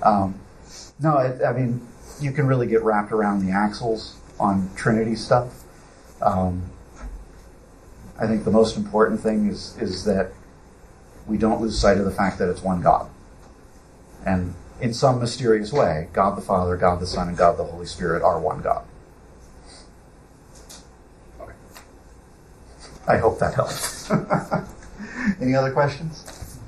I mean, you can really get wrapped around the axles on Trinity stuff. I think the most important thing is that we don't lose sight of the fact that it's one God. And in some mysterious way, God the Father, God the Son, and God the Holy Spirit are one God. Okay. I hope that helps. Any other questions?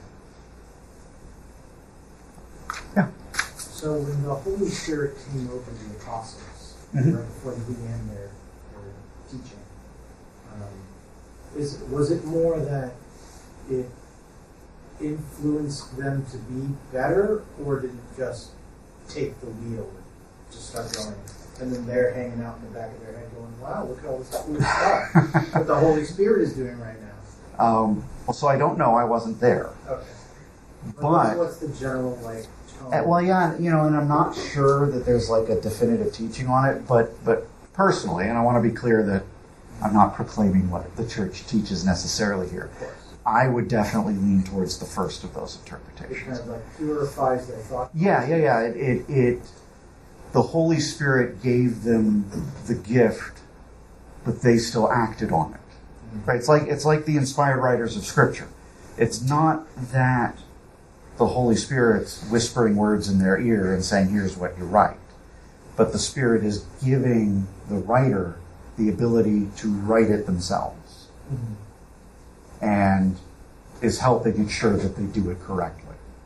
Yeah. So when the Holy Spirit came over the apostles, right before they began their teaching, was it more that it influenced them to be better, or did it just take the wheel and just start going? And then they're hanging out in the back of their head going, wow, look at all this cool stuff that the Holy Spirit is doing right now. Well, so I don't know. I wasn't there. Okay. But what's the general, like, tone? well, yeah, you know, and I'm not sure that there's like a definitive teaching on it, but personally, and I want to be clear that I'm not proclaiming what the church teaches necessarily here. I would definitely lean towards the first of those interpretations. It kind of like purifies their thought. Yeah. It the Holy Spirit gave them the gift, but they still acted on it. Right? It's like the inspired writers of Scripture. It's not that the Holy Spirit's whispering words in their ear and saying, "Here's what you write," but the Spirit is giving the writer the ability to write it themselves. And is helping ensure that they do it correctly.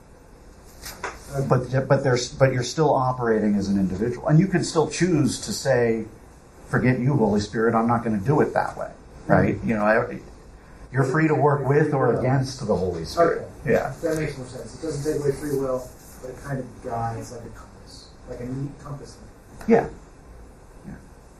But you're still operating as an individual, and you can still choose to say, "Forget you, Holy Spirit. I'm not going to do it that way." Right? You know, you're free to work with or against the Holy Spirit. Okay. Yeah. That makes more sense. It doesn't take away free will, but it kind of guides like a compass, like a neat compass. Yeah. Yeah.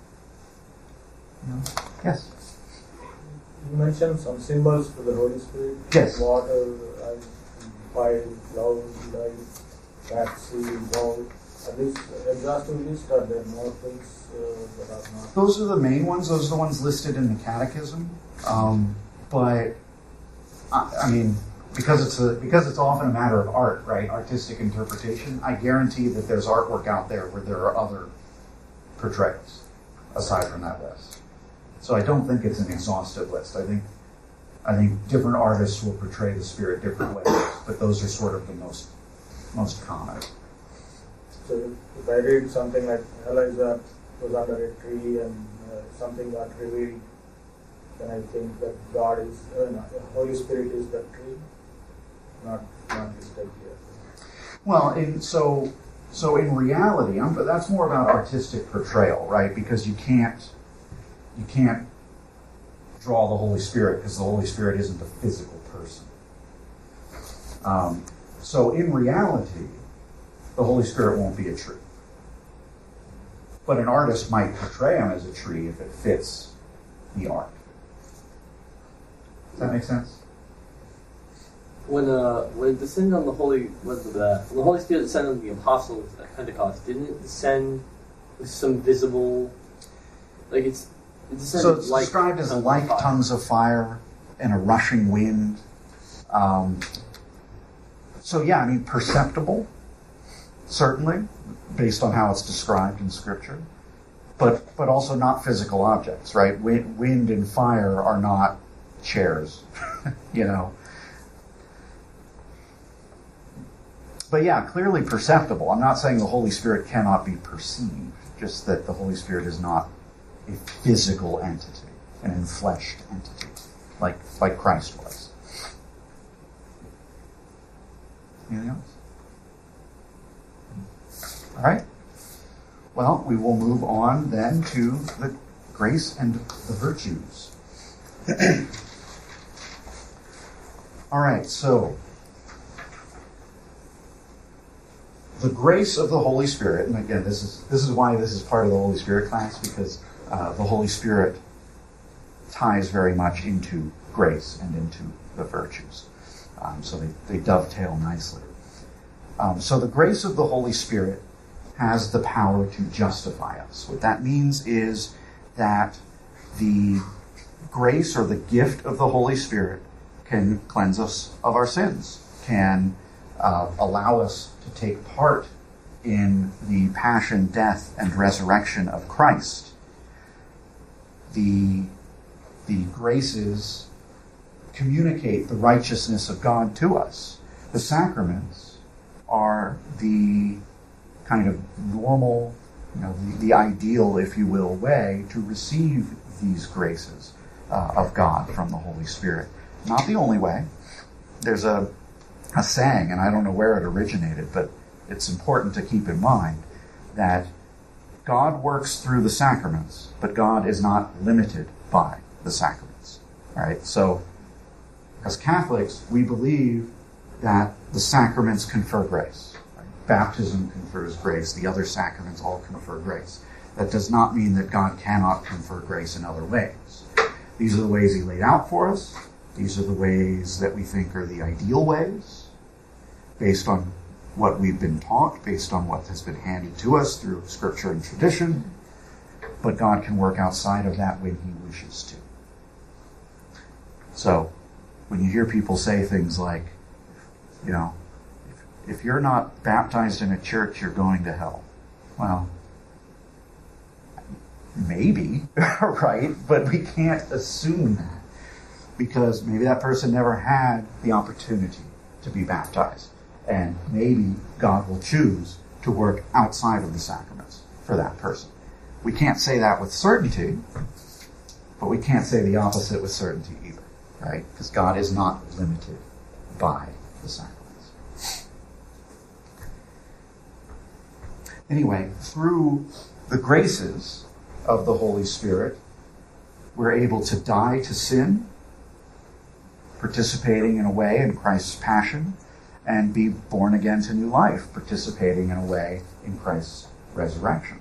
Yes. You mentioned some symbols for the Holy Spirit. Yes. Water, ice, fire, cloud, light, bat, sea, ball. Are these exhaustive list? Are there more things that are not? Those are the main ones. Those are the ones listed in the Catechism. But I mean, because it's often a matter of art, right? Artistic interpretation. I guarantee that there's artwork out there where there are other portrayals aside from that list. So I don't think it's an exhaustive list. I think different artists will portray the Spirit different ways, but those are sort of the most common. So if I read something like Elijah was under a tree and something got revealed, then I think that God is, the Holy Spirit is that tree, not listed here. Well, so in reality, that's more about artistic portrayal, right? Because you can't draw the Holy Spirit because the Holy Spirit isn't a physical person. So in reality, the Holy Spirit won't be a tree. But an artist might portray him as a tree if it fits the art. Does that make sense? When it descended on when the Holy Spirit descended on the apostles at Pentecost, didn't it descend with some visible, like it descended So it's like described as tongues like of fire. tongues of fire and a rushing wind. So yeah, I mean perceptible, certainly, based on how it's described in Scripture, but also not physical objects, right? Wind and fire are not chairs, you know. But yeah, clearly perceptible. I'm not saying the Holy Spirit cannot be perceived, just that the Holy Spirit is not a physical entity, an enfleshed entity, like Christ was. Anything else? All right. Well, we will move on then to the grace and the virtues. All right, so the grace of the Holy Spirit, and again, this is why this is part of the Holy Spirit class, because the Holy Spirit ties very much into grace and into the virtues. So they dovetail nicely. So the grace of the Holy Spirit has the power to justify us. What that means is that the grace or the gift of the Holy Spirit can cleanse us of our sins, can allow us to take part in the passion, death, and resurrection of Christ. The graces communicate the righteousness of God to us. The sacraments are the kind of normal, the ideal, if you will, way to receive these graces of God from the Holy Spirit. Not the only way. There's a saying, and I don't know where it originated, but it's important to keep in mind that God works through the sacraments, but God is not limited by the sacraments. All right? So, as Catholics, we believe that the sacraments confer grace. Right? Baptism confers grace. The other sacraments all confer grace. That does not mean that God cannot confer grace in other ways. These are the ways He laid out for us. These are the ways that we think are the ideal ways, based on what we've been taught, based on what has been handed to us through Scripture and tradition. But God can work outside of that when He wishes to. So, when you hear people say things like, if you're not baptized in a church, you're going to hell. Well, maybe, right? But we can't assume that, because maybe that person never had the opportunity to be baptized. And maybe God will choose to work outside of the sacraments for that person. We can't say that with certainty, but we can't say the opposite with certainty either, right? Because God is not limited by the sacraments. Anyway, through the graces of the Holy Spirit, we're able to die to sin, participating in a way in Christ's passion, and be born again to new life, participating in a way in Christ's resurrection.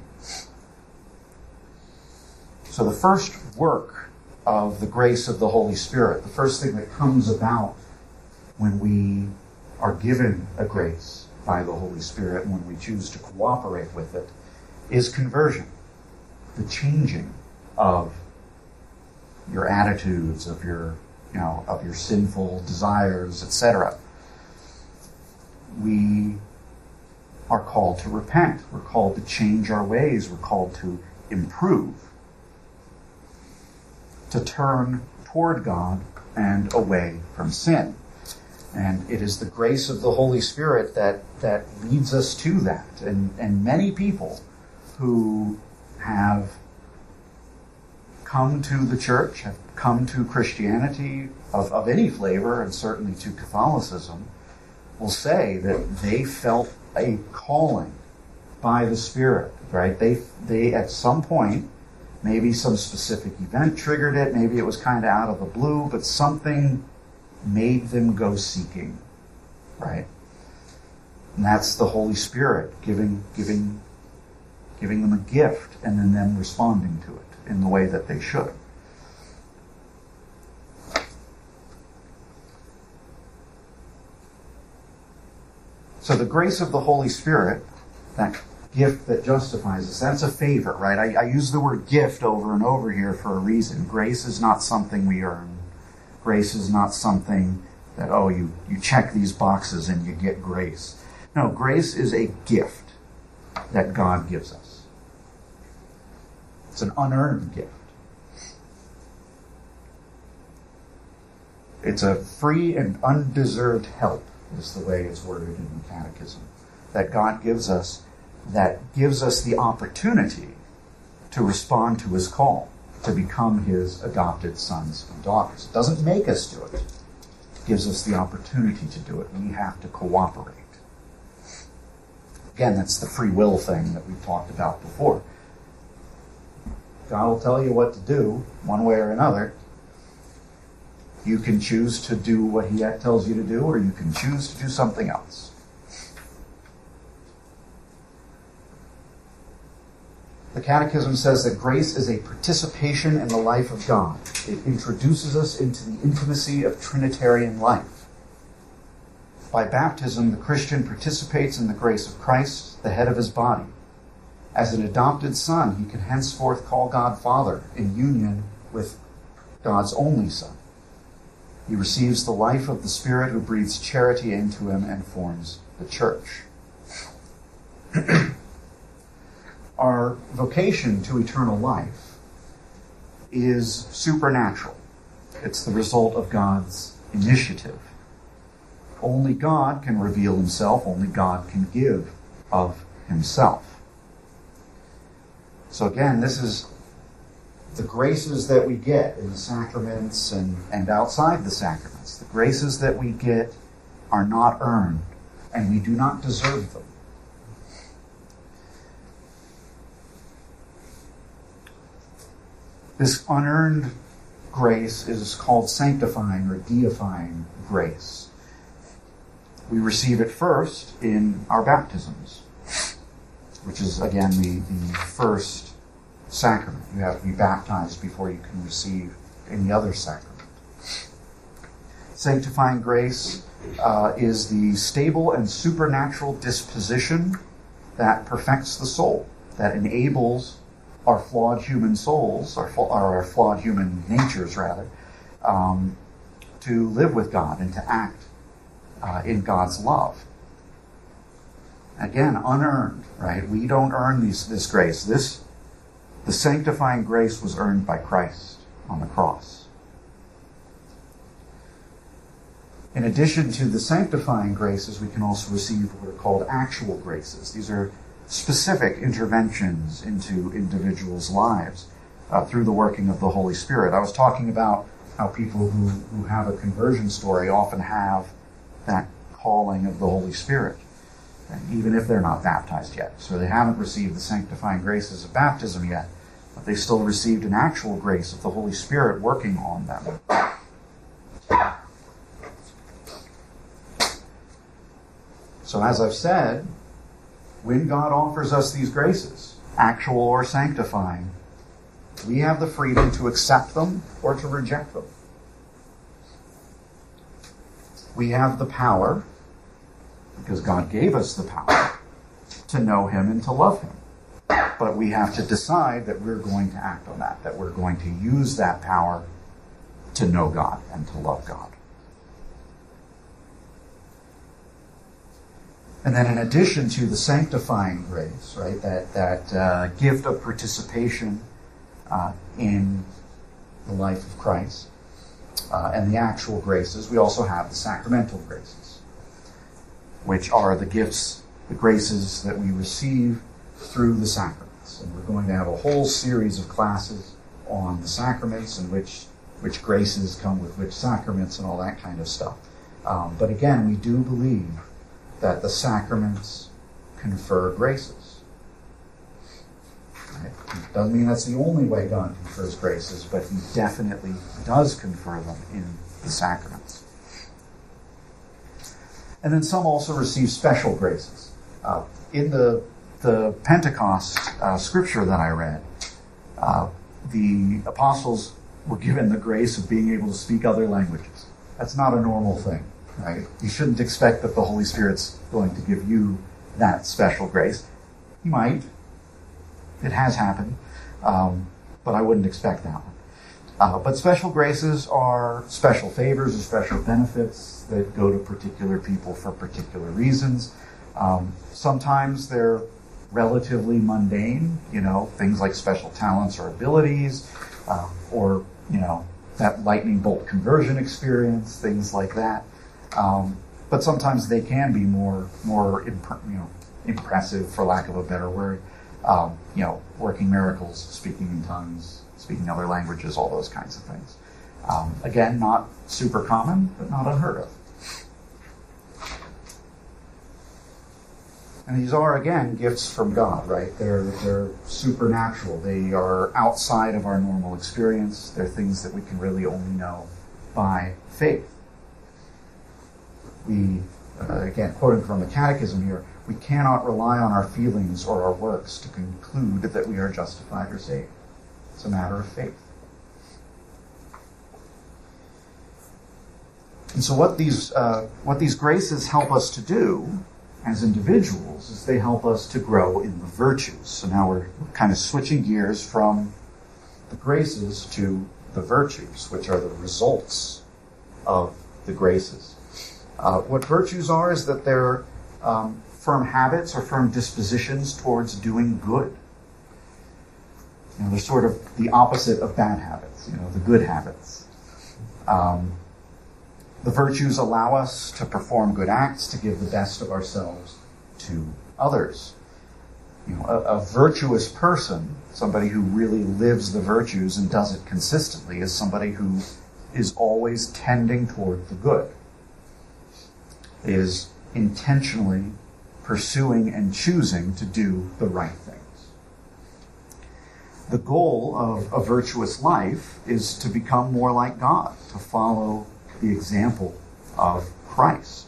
So the first work of the grace of the Holy Spirit, the first thing that comes about when we are given a grace by the Holy Spirit and when we choose to cooperate with it, is conversion, the changing of your attitudes, of your sinful desires, etc. We are called to repent. We're called to change our ways. We're called to improve, to turn toward God and away from sin. And it is the grace of the Holy Spirit that leads us to that. And many people who have come to the church, have come to Christianity of any flavor, and certainly to Catholicism, will say that they felt a calling by the Spirit, right? They at some point, maybe some specific event triggered it, maybe it was kind of out of the blue, but something made them go seeking, right? And that's the Holy Spirit giving them a gift and then them responding to it in the way that they should. So the grace of the Holy Spirit, that gift that justifies us, that's a favor, right? I use the word gift over and over here for a reason. Grace is not something we earn. Grace is not something that, you check these boxes and you get grace. No, grace is a gift that God gives us. It's an unearned gift. It's a free and undeserved help, is the way it's worded in the Catechism, that God gives us, that gives us the opportunity to respond to his call, to become his adopted sons and daughters. It doesn't make us do it. It gives us the opportunity to do it. We have to cooperate. Again, that's the free will thing that we've talked about before. God will tell you what to do, one way or another. You can choose to do what he tells you to do, or you can choose to do something else. The Catechism says that grace is a participation in the life of God. It introduces us into the intimacy of Trinitarian life. By baptism, the Christian participates in the grace of Christ, the head of his body. As an adopted son, he can henceforth call God Father in union with God's only Son. He receives the life of the Spirit who breathes charity into him and forms the church. Our vocation to eternal life is supernatural. It's the result of God's initiative. Only God can reveal himself. Only God can give of himself. So again, this is the graces that we get in the sacraments and outside the sacraments. The graces that we get are not earned, and we do not deserve them. This unearned grace is called sanctifying or deifying grace. We receive it first in our baptisms, which is, again, the first sacrament. You have to be baptized before you can receive any other sacrament. Sanctifying grace is the stable and supernatural disposition that perfects the soul, that enables our flawed human souls, our flawed human natures, rather, to live with God and to act in God's love. Again, unearned, right? We don't earn this grace. The sanctifying grace was earned by Christ on the cross. In addition to the sanctifying graces, we can also receive what are called actual graces. These are specific interventions into individuals' lives through the working of the Holy Spirit. I was talking about how people who have a conversion story often have that calling of the Holy Spirit, even if they're not baptized yet. So they haven't received the sanctifying graces of baptism yet, but they still received an actual grace of the Holy Spirit working on them. So as I've said, when God offers us these graces, actual or sanctifying, we have the freedom to accept them or to reject them. We have the power, because God gave us the power, to know Him and to love Him. But we have to decide that we're going to act on that we're going to use that power to know God and to love God. And then in addition to the sanctifying grace, right, that gift of participation in the life of Christ and the actual graces, we also have the sacramental graces, which are the gifts, the graces that we receive through the sacraments. And we're going to have a whole series of classes on the sacraments and which graces come with which sacraments and all that kind of stuff. But again, we do believe that the sacraments confer graces. Right? It doesn't mean that's the only way God confers graces, but He definitely does confer them in the sacraments. And then some also receive special graces. In the Pentecost scripture that I read, the apostles were given the grace of being able to speak other languages. That's not a normal thing, right? You shouldn't expect that the Holy Spirit's going to give you that special grace. He might. It has happened. But I wouldn't expect that one. But special graces are special favors or special benefits that go to particular people for particular reasons. Sometimes they're relatively mundane, things like special talents or abilities, or, that lightning bolt conversion experience, things like that. But sometimes they can be more impressive, for lack of a better word. Working miracles, speaking in tongues, speaking other languages, all those kinds of things. Again, not super common, but not unheard of. And these are, again, gifts from God, right? They're supernatural. They are outside of our normal experience. They're things that we can really only know by faith. We, again, quoting from the Catechism here, we cannot rely on our feelings or our works to conclude that we are justified or saved. It's a matter of faith. And so what these graces help us to do as individuals is they help us to grow in the virtues. So now we're kind of switching gears from the graces to the virtues, which are the results of the graces. What virtues are is that they're firm habits or firm dispositions towards doing good. They're sort of the opposite of bad habits, the good habits. The virtues allow us to perform good acts, to give the best of ourselves to others. A virtuous person, somebody who really lives the virtues and does it consistently, is somebody who is always tending toward the good, is intentionally pursuing and choosing to do the right things. The goal of a virtuous life is to become more like God, to follow the example of Christ.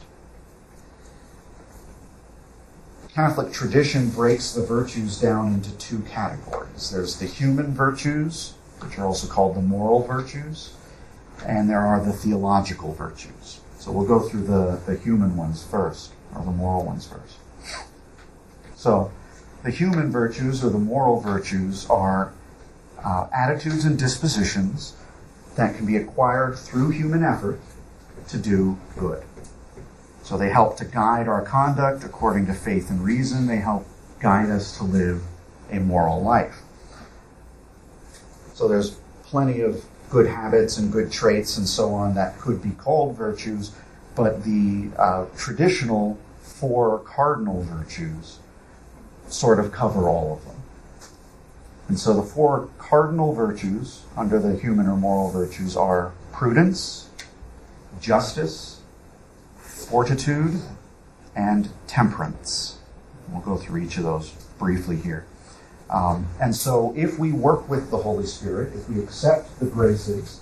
Catholic tradition breaks the virtues down into two categories. There's the human virtues, which are also called the moral virtues, and there are the theological virtues. So we'll go through the human ones first, or the moral ones first. So the human virtues or the moral virtues are attitudes and dispositions that can be acquired through human effort to do good. So they help to guide our conduct according to faith and reason. They help guide us to live a moral life. So there's plenty of good habits and good traits and so on that could be called virtues, but the traditional 4 cardinal virtues sort of cover all of them. And so the four cardinal virtues under the human or moral virtues are prudence, justice, fortitude, and temperance. We'll go through each of those briefly here. And so if we work with the Holy Spirit, if we accept the graces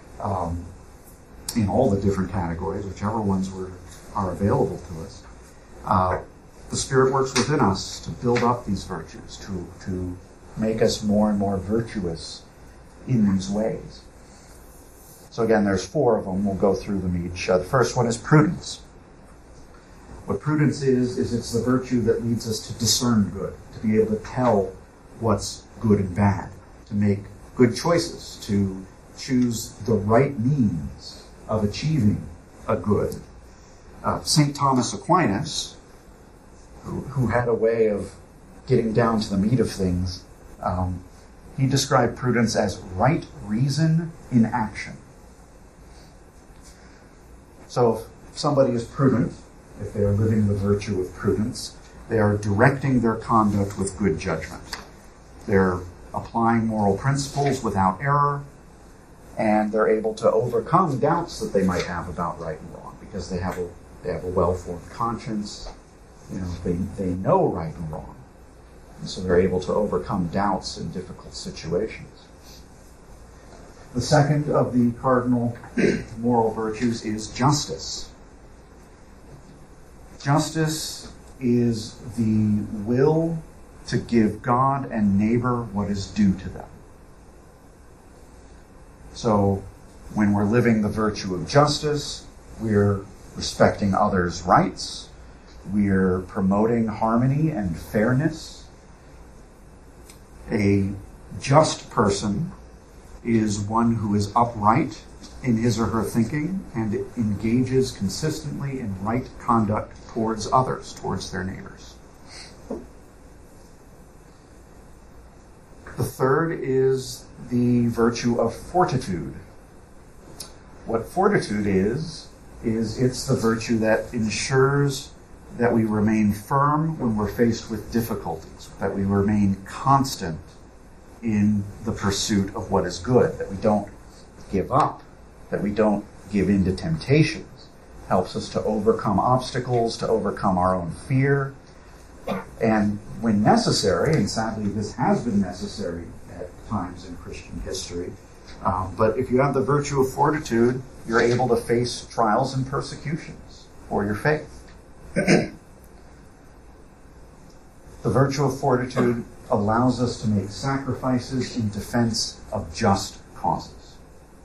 in all the different categories, whichever ones are available to us, the Spirit works within us to build up these virtues, to make us more and more virtuous in these ways. So again, there's four of them. We'll go through them each. The first one is prudence. What prudence is it's the virtue that leads us to discern good, to be able to tell what's good and bad, to make good choices, to choose the right means of achieving a good. St. Thomas Aquinas, who had a way of getting down to the meat of things, he described prudence as right reason in action. So if somebody is prudent, if they are living the virtue of prudence, they are directing their conduct with good judgment. They're applying moral principles without error, and they're able to overcome doubts that they might have about right and wrong because they have a well-formed conscience. They know right and wrong, and so they're able to overcome doubts in difficult situations. The second of the cardinal moral virtues is justice. Justice is the will to give God and neighbor what is due to them. So when we're living the virtue of justice, we're respecting others' rights, we're promoting harmony and fairness. A just person is one who is upright in his or her thinking and engages consistently in right conduct towards others, towards their neighbors. The third is the virtue of fortitude. What fortitude is it's the virtue that ensures that we remain firm when we're faced with difficulties, that we remain constant in the pursuit of what is good, that we don't give up, that we don't give in to temptations. Helps us to overcome obstacles, to overcome our own fear. And when necessary, and sadly this has been necessary at times in Christian history, but if you have the virtue of fortitude, you're able to face trials and persecutions for your faith. The virtue of fortitude allows us to make sacrifices in defense of just causes.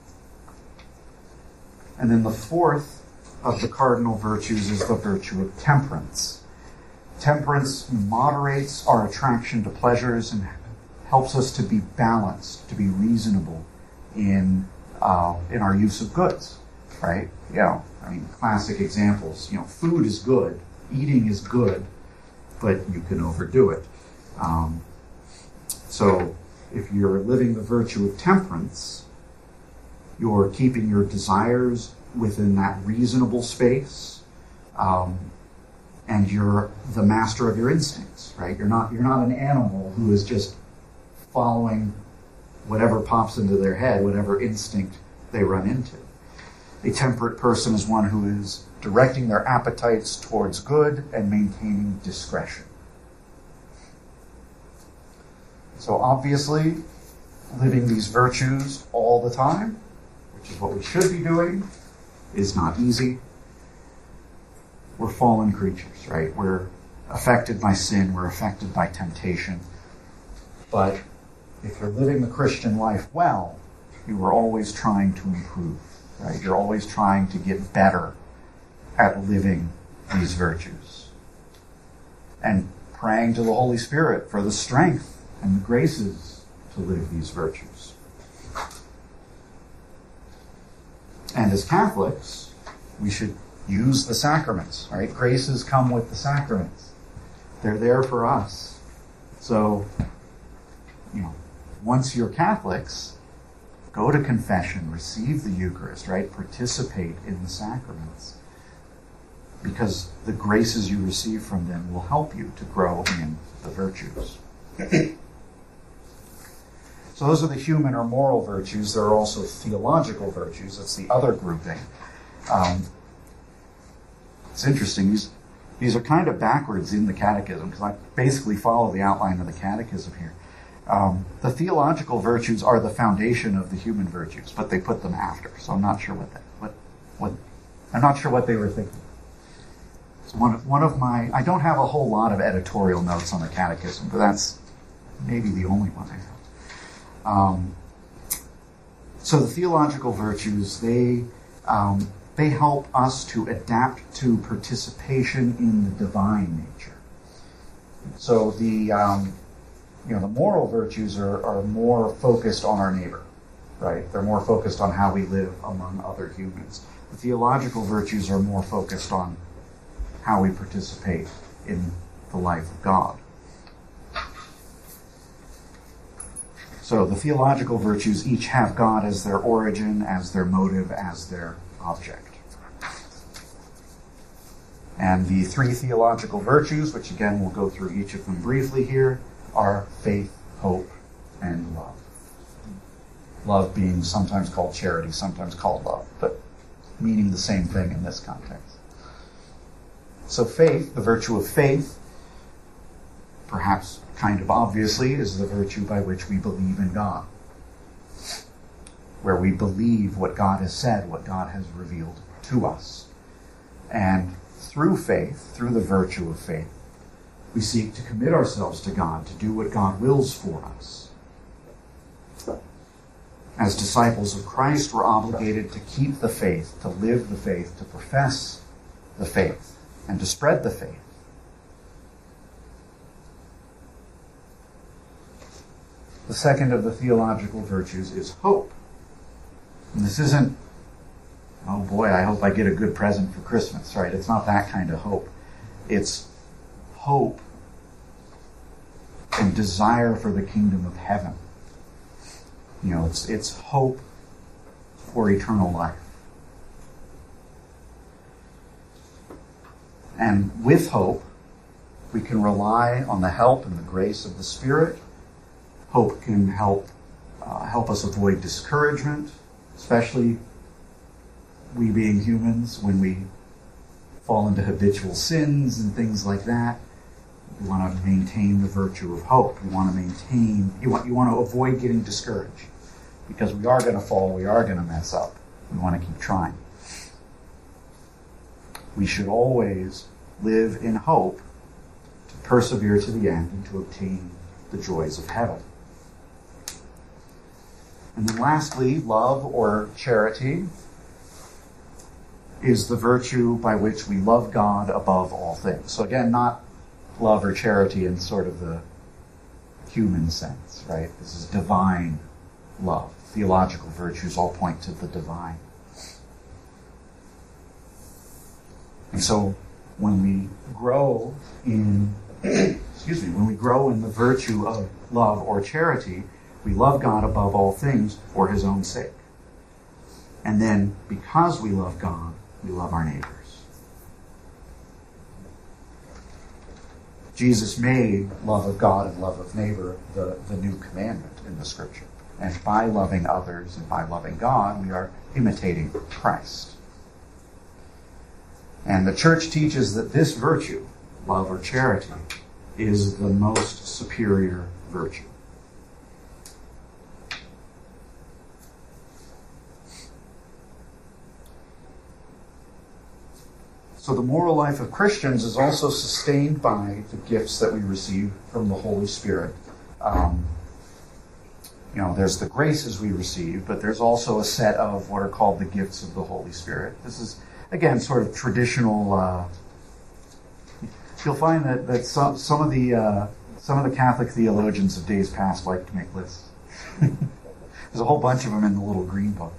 And then the fourth of the cardinal virtues is the virtue of temperance. Temperance moderates our attraction to pleasures and helps us to be balanced, to be reasonable in our use of goods, right? Classic examples. Food is good, eating is good, but you can overdo it. So if you're living the virtue of temperance, you're keeping your desires within that reasonable space, and you're the master of your instincts, right? You're not an animal who is just following whatever pops into their head, whatever instinct they run into. A temperate person is one who is directing their appetites towards good and maintaining discretion. So obviously, living these virtues all the time, which is what we should be doing, is not easy. We're fallen creatures, right? We're affected by sin, we're affected by temptation. But if you're living the Christian life well, you are always trying to improve, right? You're always trying to get better at living these virtues. And praying to the Holy Spirit for the strength and the graces to live these virtues. And as Catholics, we should use the sacraments, right? Graces come with the sacraments. They're there for us. So, once you're Catholics, go to confession, receive the Eucharist, right? Participate in the sacraments. Because the graces you receive from them will help you to grow in the virtues. So those are the human or moral virtues. There are also theological virtues. That's the other grouping. It's interesting. These are kind of backwards in the catechism because I basically follow the outline of the catechism here. The theological virtues are the foundation of the human virtues, but they put them after. So I'm not sure I'm not sure what they were thinking. It's one of my. I don't have a whole lot of editorial notes on the catechism, but that's maybe the only one I have. So the theological virtues, they help us to adapt to participation in the divine nature. So the moral virtues are more focused on our neighbor, right? They're more focused on how we live among other humans. The theological virtues are more focused on how we participate in the life of God. So the theological virtues each have God as their origin, as their motive, as their object. And the three theological virtues, which again we'll go through each of them briefly here, are faith, hope, and love. Love being sometimes called charity, sometimes called love, but meaning the same thing in this context. So faith, the virtue of faith, perhaps kind of obviously, is the virtue by which we believe in God, where we believe what God has said, what God has revealed to us. And through faith, through the virtue of faith, we seek to commit ourselves to God, to do what God wills for us. As disciples of Christ, we're obligated to keep the faith, to live the faith, to profess the faith, and to spread the faith. The second of the theological virtues is hope. And this isn't, oh boy, I hope I get a good present for Christmas, right? It's not that kind of hope. It's hope and desire for the kingdom of heaven. It's hope for eternal life. And with hope, we can rely on the help and the grace of the Spirit. Hope can help us avoid discouragement, especially we being humans when we fall into habitual sins and things like that. You want to maintain the virtue of hope. You want to avoid getting discouraged because we are going to fall, we are going to mess up. We want to keep trying. We should always live in hope to persevere to the end and to obtain the joys of heaven. And then lastly, love or charity is the virtue by which we love God above all things. So again, not love or charity in sort of the human sense, right? This is divine love. Theological virtues all point to the divine. And so when we grow in the virtue of love or charity, we love God above all things for his own sake. And then because we love God, we love our neighbors. Jesus made love of God and love of neighbor the new commandment in the Scripture. And by loving others and by loving God, we are imitating Christ. And the Church teaches that this virtue, love or charity, is the most superior virtue. So the moral life of Christians is also sustained by the gifts that we receive from the Holy Spirit. There's the graces we receive, but there's also a set of what are called the gifts of the Holy Spirit. This is, again, sort of traditional. You'll find that some of the Catholic theologians of days past like to make lists. There's a whole bunch of them in the little green book.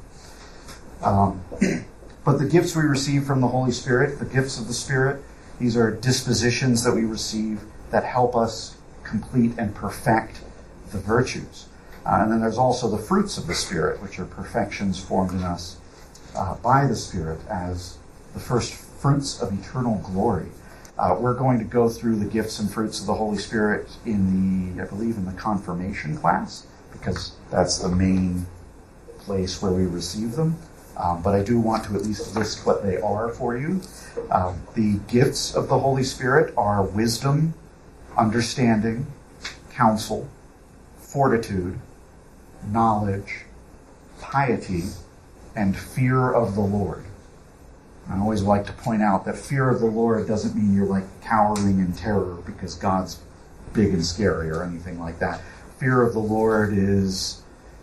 But the gifts we receive from the Holy Spirit, the gifts of the Spirit, these are dispositions that we receive that help us complete and perfect the virtues. And then there's also the fruits of the Spirit, which are perfections formed in us by the Spirit as the first fruits of eternal glory. We're going to go through the gifts and fruits of the Holy Spirit in the confirmation class because that's the main place where we receive them. But I do want to at least list what they are for you. The gifts of the Holy Spirit are wisdom, understanding, counsel, fortitude, knowledge, piety, and fear of the Lord. I always like to point out that fear of the Lord doesn't mean you're like cowering in terror because God's big and scary or anything like that. Fear of the Lord is,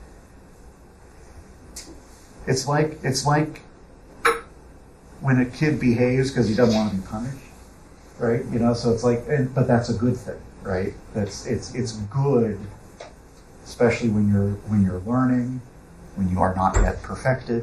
it's like when a kid behaves because he doesn't want to be punished, right? You know, so it's like, but that's a good thing, right? It's good, especially when you're learning, when you are not yet perfected.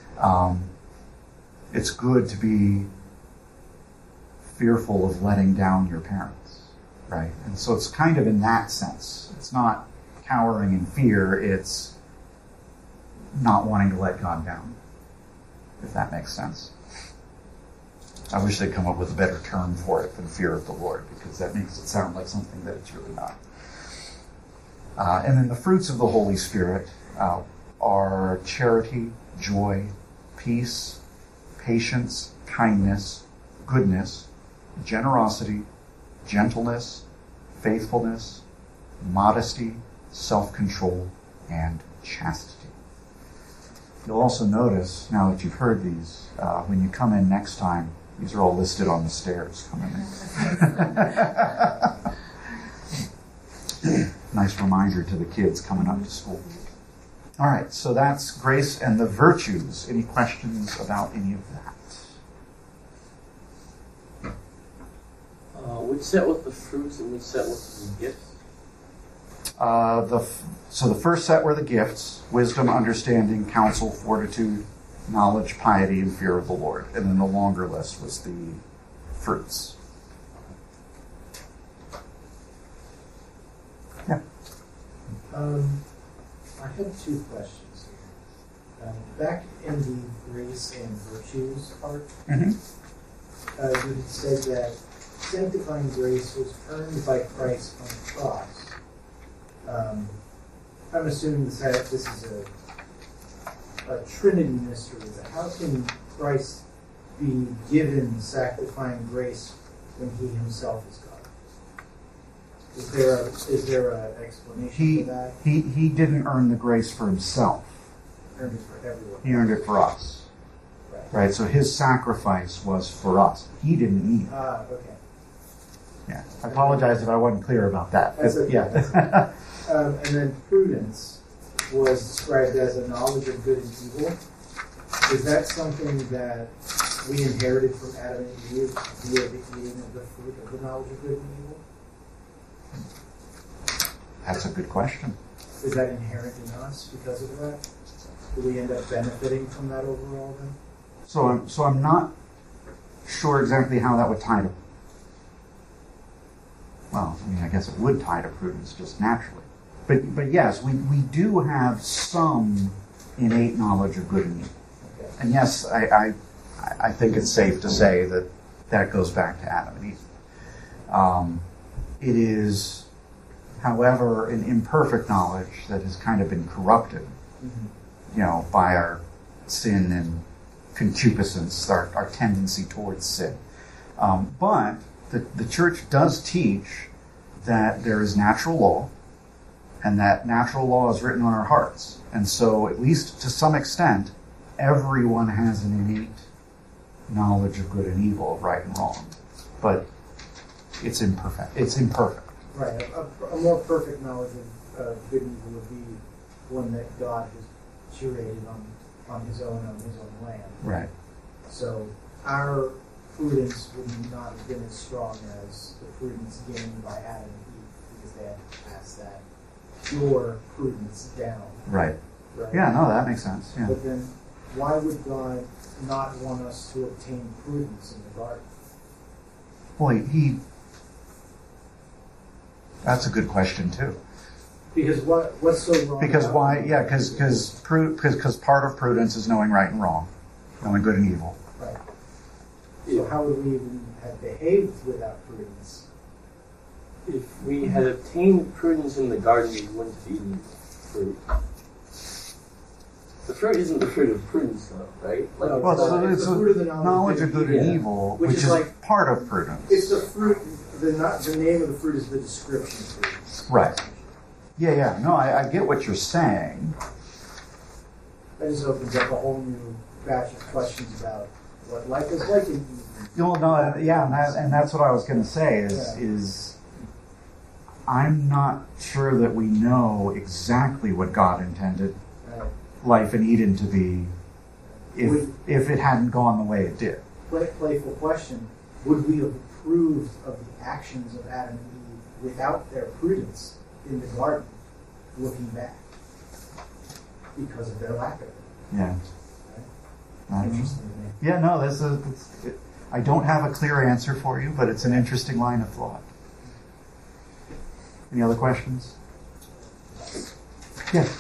It's good to be fearful of letting down your parents, right? And so it's kind of in that sense. It's not cowering in fear, it's not wanting to let God down, if that makes sense. I wish they'd come up with a better term for it than fear of the Lord, because that makes it sound like something that it's really not. And then the fruits of the Holy Spirit are charity, joy, peace, patience, kindness, goodness, generosity, gentleness, faithfulness, modesty, self-control, and chastity. You'll also notice, now that you've heard these, when you come in next time, these are all listed on the stairs coming in. Nice reminder to the kids coming up to school. All right, so that's grace and the virtues. Any questions about any of that? Which set with the fruits and which set with the gifts? So the first set were the gifts: wisdom, understanding, counsel, fortitude, knowledge, piety, and fear of the Lord. And then the longer list was the fruits. Yeah. I have two questions here. Back in the grace and virtues part, you had said that sanctifying grace was earned by Christ on the cross. I'm assuming this is a Trinity mystery, but how can Christ be given sanctifying grace when he himself is God? Is there an explanation for that? He didn't earn the grace for himself. He earned it for everyone. He earned it for us. Right? So his sacrifice was for us. He didn't need it. Okay. Yeah. I apologize if I wasn't clear about that. That's okay. Yeah. And then prudence was described as a knowledge of good and evil. Is that something that we inherited from Adam and Eve via the eating of the fruit of the knowledge of good and evil? That's a good question. Is that inherent in us because of that? Do we end up benefiting from that overall then? So I'm not sure exactly how that would tie to. Well, I mean, I guess it would tie to prudence just naturally. But yes, we do have some innate knowledge of good and evil. Okay. And yes, I think it's safe to say that goes back to Adam and Eve. It is, however, an imperfect knowledge that has kind of been corrupted, by our sin and concupiscence, our tendency towards sin. But the church does teach that there is natural law, and that natural law is written on our hearts. And so, at least to some extent, everyone has an innate knowledge of good and evil, of right and wrong. But it's imperfect. Right. A more perfect knowledge of good and evil would be one that God has curated on his own land. Right. So our prudence would not have been as strong as the prudence gained by Adam and Eve, because they had to pass that pure prudence down. Right. Right? Yeah, no, that makes sense. Yeah. But then why would God not want us to obtain prudence in the garden? Well, that's a good question too. Because what's so wrong? Because about why? that? Yeah, because part of prudence is knowing right and wrong, knowing good and evil. Right. So how would we even have behaved without prudence? If we had obtained prudence in the garden, we wouldn't have eaten. fruit. The fruit isn't the fruit of prudence, though, right? Like, No, Well, so it's it's the fruit of the knowledge of good Yeah. and evil, Which which is is like- part of prudence. It's the fruit. The name of the fruit is the description of fruit. Right. Yeah. No, I get what you're saying. That just opens up a whole new batch of questions about what life is like in Eden. No, and that's what I was going to say Yeah. is I'm not sure that we know exactly what God intended life in Eden to be if it hadn't gone the way it did. Playful question: would we have approved of the actions of Adam and Eve without their prudence in the garden, looking back, because of their lack of it? Yeah. I don't know. Interesting to me. Yeah, no, I don't have a clear answer for you, but it's an interesting line of thought. Any other questions? Yes.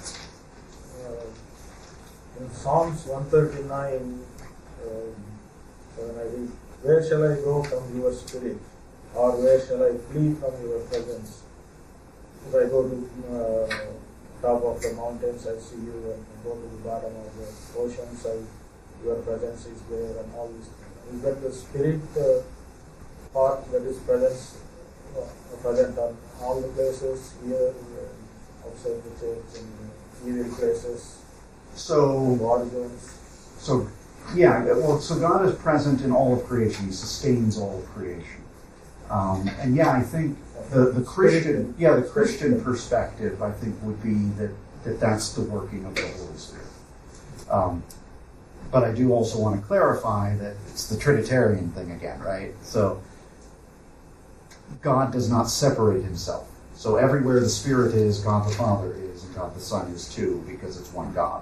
In Psalms 139, when I read, "Where shall I go from your spirit? Or where shall I flee from your presence? If I go to top of the mountains, I see you, and go to the bottom of the oceans, your presence is there," and all these things. Is that the spirit part that is present on all the places here, outside the church, in evil places, So war zones? So God is present in all of creation. He sustains all of creation. And I think the Christian perspective, I think, would be that's the working of the Holy Spirit. But I do also want to clarify that it's the Trinitarian thing again, right? So God does not separate himself. So everywhere the Spirit is, God the Father is, and God the Son is too, because it's one God.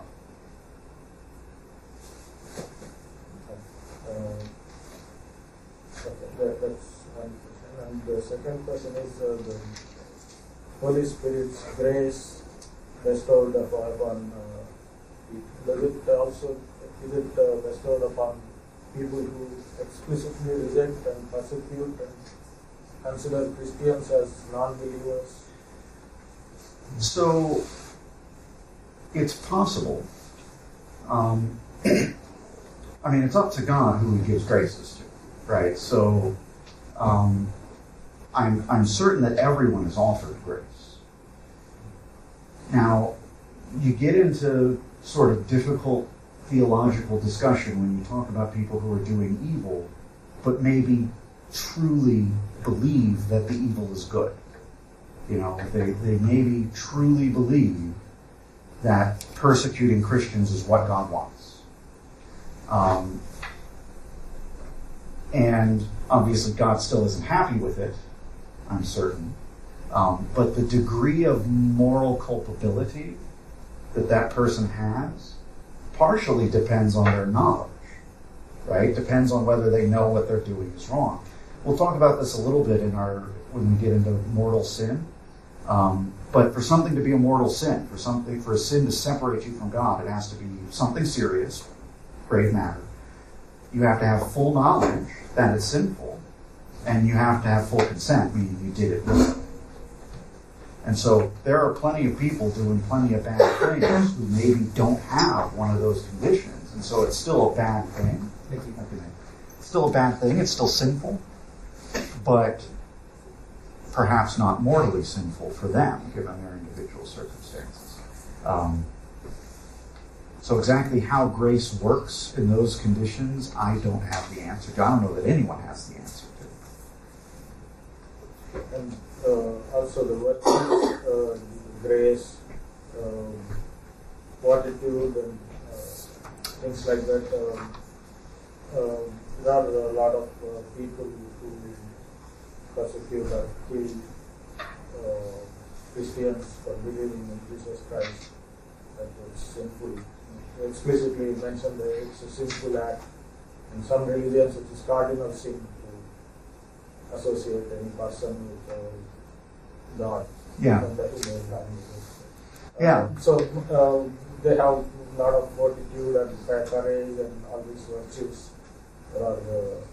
That's one question. And the second question is the Holy Spirit's grace bestowed upon people. Is it bestowed upon people who explicitly reject and persecute and consider Christians as non-believers? So it's possible. It's up to God who he gives graces to, right? So I'm certain that everyone is offered grace. Now, you get into sort of difficult theological discussion when you talk about people who are doing evil, but maybe truly believe that the evil is good. They maybe truly believe that persecuting Christians is what God wants. And obviously God still isn't happy with it, I'm certain. But the degree of moral culpability that person has partially depends on their knowledge, right? Depends on whether they know what they're doing is wrong. We'll talk about this a little bit when we get into mortal sin. But for something to be a mortal sin, for a sin to separate you from God, it has to be something serious, grave matter. You have to have full knowledge that it's sinful, and you have to have full consent, meaning you did it willingly. And so there are plenty of people doing plenty of bad things who maybe don't have one of those conditions, and so it's still a bad thing. It's still a bad thing. It's still sinful, but perhaps not mortally sinful for them, given their individual circumstances. So exactly how grace works in those conditions, I don't have the answer to. I don't know that anyone has the answer to. And also the virtue, grace, fortitude, and things like that. There are a lot of people who persecute or kill Christians for believing in Jesus Christ. That was sinful. Explicitly mentioned that it's a sinful act. In some religions, it is cardinal sin to associate any person with God. Yeah. And that is very cardinal. Yeah. So they have a lot of fortitude and courage and all these virtues that are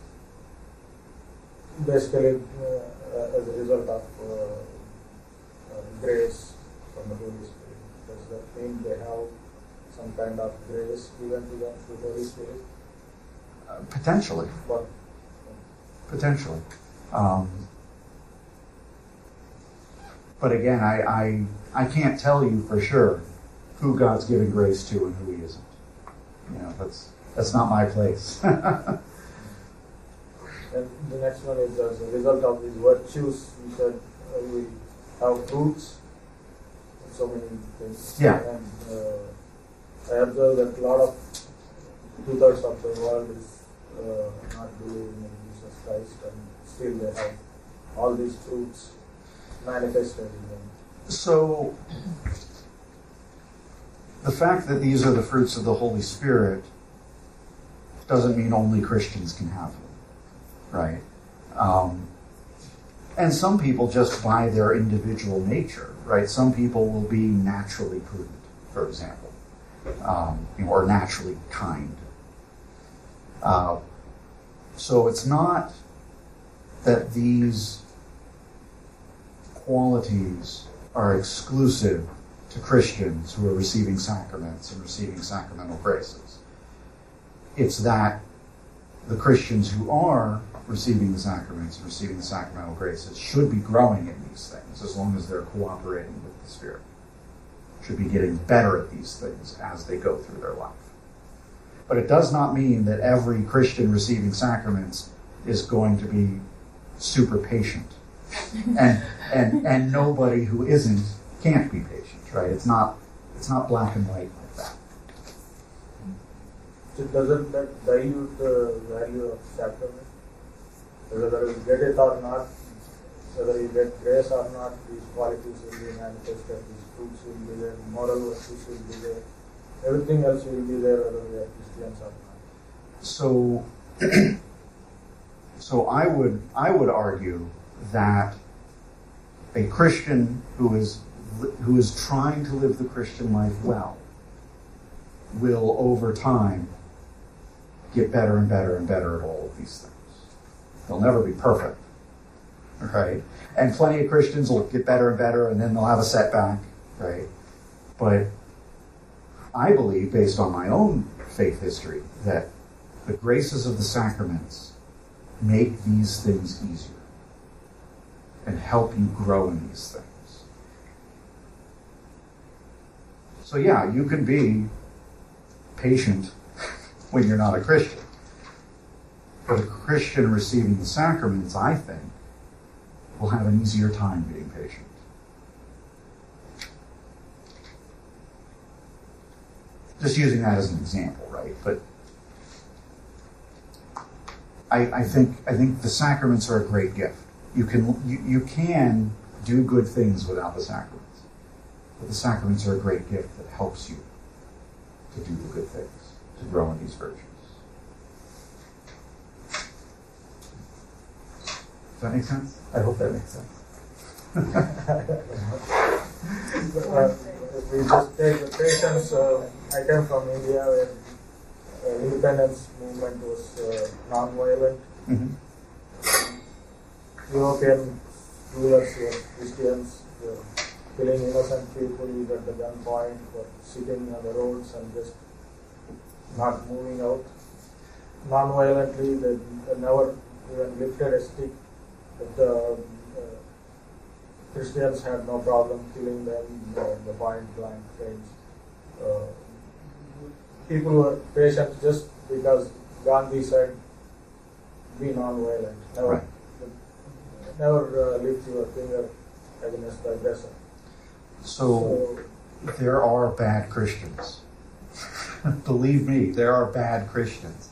basically as a result of grace from the Holy Spirit. that mean they have some kind of grace given to them through the Holy Spirit? Potentially. But Potentially. But again, I can't tell you for sure who God's giving grace to and who He isn't. You know, that's not my place. And the next one is as a result of these virtues, we said we have fruits, so many things. Yeah. And I observe that a lot of 2/3 of the world is not believing in Jesus Christ, and still they have all these fruits manifested in them. So, the fact that these are the fruits of the Holy Spirit doesn't mean only Christians can have them, right? And some people just by their individual nature, right? Some people will be naturally prudent, for example, or naturally kind. So it's not that these qualities are exclusive to Christians who are receiving sacraments and receiving sacramental graces. It's that the Christians who are receiving the sacraments and receiving the sacramental graces should be growing in these things as long as they're cooperating with the Spirit. Should be getting better at these things as they go through their life. But it does not mean that every Christian receiving sacraments is going to be super patient. And nobody who isn't can't be patient, right? It's not black and white like that. So doesn't that dilute the value of sacrament? Whether you get it or not, whether you get grace or not, these qualities will be manifested, these fruits will be there, moral virtues will be there, everything else will be there whether we are Christians or not. So I would argue that a Christian who is trying to live the Christian life well will over time get better and better and better at all of these things. They'll never be perfect, right? And plenty of Christians will get better and better, and then they'll have a setback, right? But I believe, based on my own faith history, that the graces of the sacraments make these things easier and help you grow in these things. So yeah, you can be patient when you're not a Christian. But a Christian receiving the sacraments, I think, will have an easier time being patient. Just using that as an example, right? But I think the sacraments are a great gift. You can do good things without the sacraments. But the sacraments are a great gift that helps you to do the good things, to grow in these virtues. Does that make sense? I hope that makes sense. If we just take the patience, I came from India where independence movement was non-violent. Mm-hmm. European rulers were Christians, were killing innocent people at the gunpoint, or sitting on the roads and just not moving out. Non-violently, they never even lifted a stick. But Christians had no problem killing them, the point blank range. People were patient just because Gandhi said, be non-violent. Never lift your finger against the aggressor. So there are bad Christians. Believe me, there are bad Christians.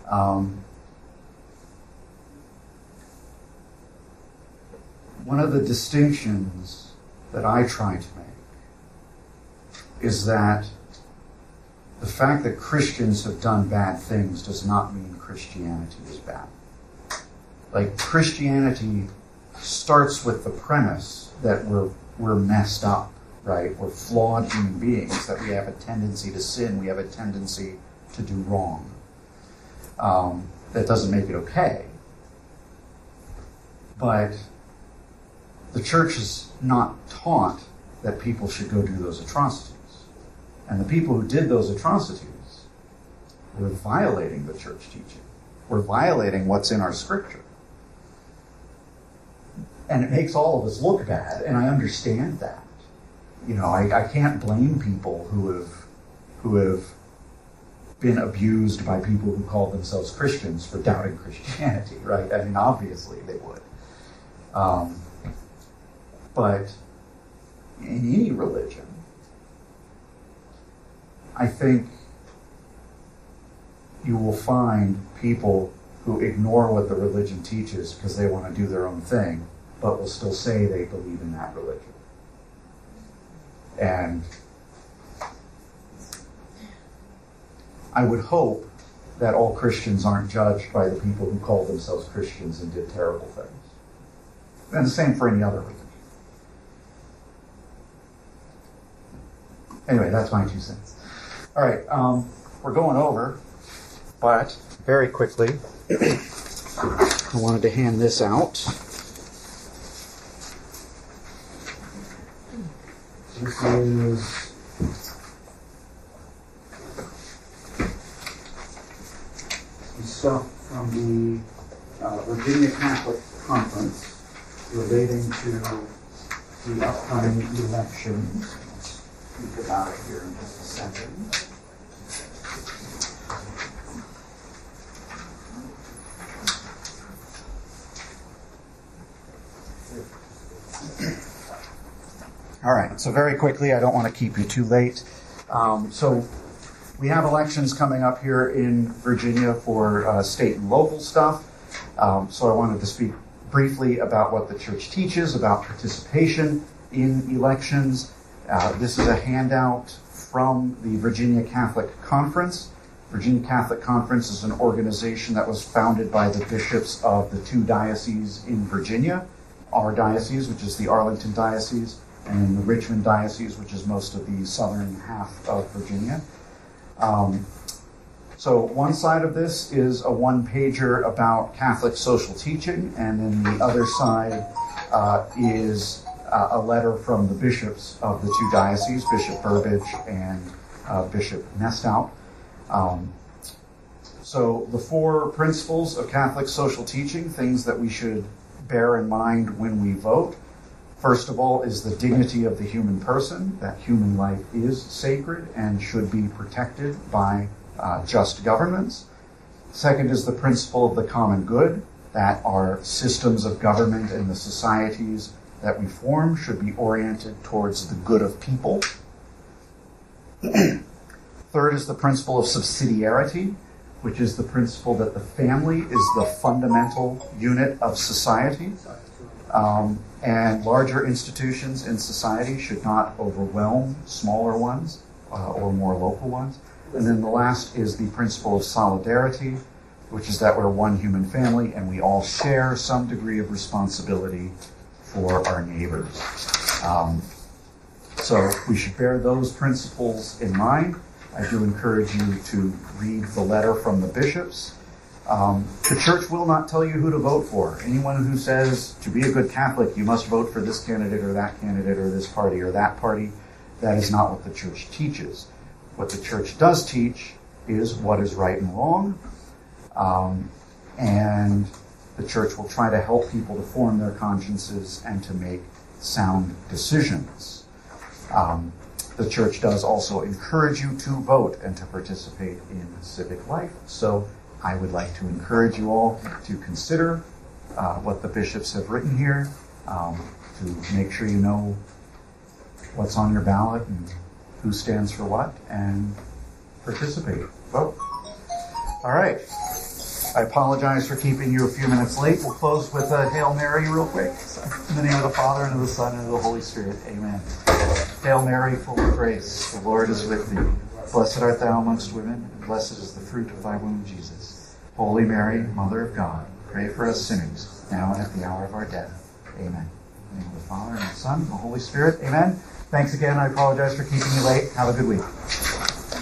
One of the distinctions that I try to make is that the fact that Christians have done bad things does not mean Christianity is bad. Like, Christianity starts with the premise that we're messed up, right? We're flawed human beings, that we have a tendency to sin, we have a tendency to do wrong. That doesn't make it okay. But the church is not taught that people should go do those atrocities. And the people who did those atrocities were violating the church teaching. We're violating what's in our scripture. And it makes all of us look bad, and I understand that. I can't blame people who have been abused by people who call themselves Christians for doubting Christianity, right? I mean, obviously they would. But in any religion, I think you will find people who ignore what the religion teaches because they want to do their own thing, but will still say they believe in that religion. And I would hope that all Christians aren't judged by the people who called themselves Christians and did terrible things. And the same for any other religion. Anyway, that's my 2 cents. All right, we're going over, but very quickly, I wanted to hand this out. This is stuff from the Virginia Catholic Conference relating to the upcoming elections. I'll speak about it here in just a second. All right, so very quickly, I don't want to keep you too late. So we have elections coming up here in Virginia for state and local stuff. So I wanted to speak briefly about what the church teaches about participation in elections. This is a handout from the Virginia Catholic Conference. Virginia Catholic Conference is an organization that was founded by the bishops of the 2 dioceses in Virginia, our diocese, which is the Arlington Diocese, and the Richmond Diocese, which is most of the southern half of Virginia. So one side of this is a one-pager about Catholic social teaching, and then the other side is a letter from the bishops of the 2 dioceses, Bishop Burbidge and Bishop Nestout. So the 4 principles of Catholic social teaching, things that we should bear in mind when we vote. First of all is the dignity of the human person, that human life is sacred and should be protected by just governments. Second is the principle of the common good, that our systems of government and the societies that we form should be oriented towards the good of people. Third is the principle of subsidiarity, which is the principle that the family is the fundamental unit of society. And larger institutions in society should not overwhelm smaller ones or more local ones. And then the last is the principle of solidarity, which is that we're one human family and we all share some degree of responsibility for our neighbors. So we should bear those principles in mind. I do encourage you to read the letter from the bishops. The church will not tell you who to vote for. Anyone who says, to be a good Catholic, you must vote for this candidate or that candidate or this party or that party, that is not what the church teaches. What the church does teach is what is right and wrong, and the church will try to help people to form their consciences and to make sound decisions. The church does also encourage you to vote and to participate in civic life. So I would like to encourage you all to consider what the bishops have written here, to make sure you know what's on your ballot and who stands for what, and participate. Vote. All right. I apologize for keeping you a few minutes late. We'll close with a Hail Mary real quick. In the name of the Father, and of the Son, and of the Holy Spirit. Amen. Hail Mary, full of grace, the Lord is with thee. Blessed art thou amongst women, and blessed is the fruit of thy womb, Jesus. Holy Mary, Mother of God, pray for us sinners, now and at the hour of our death. Amen. In the name of the Father, and of the Son, and the Holy Spirit. Amen. Thanks again. I apologize for keeping you late. Have a good week.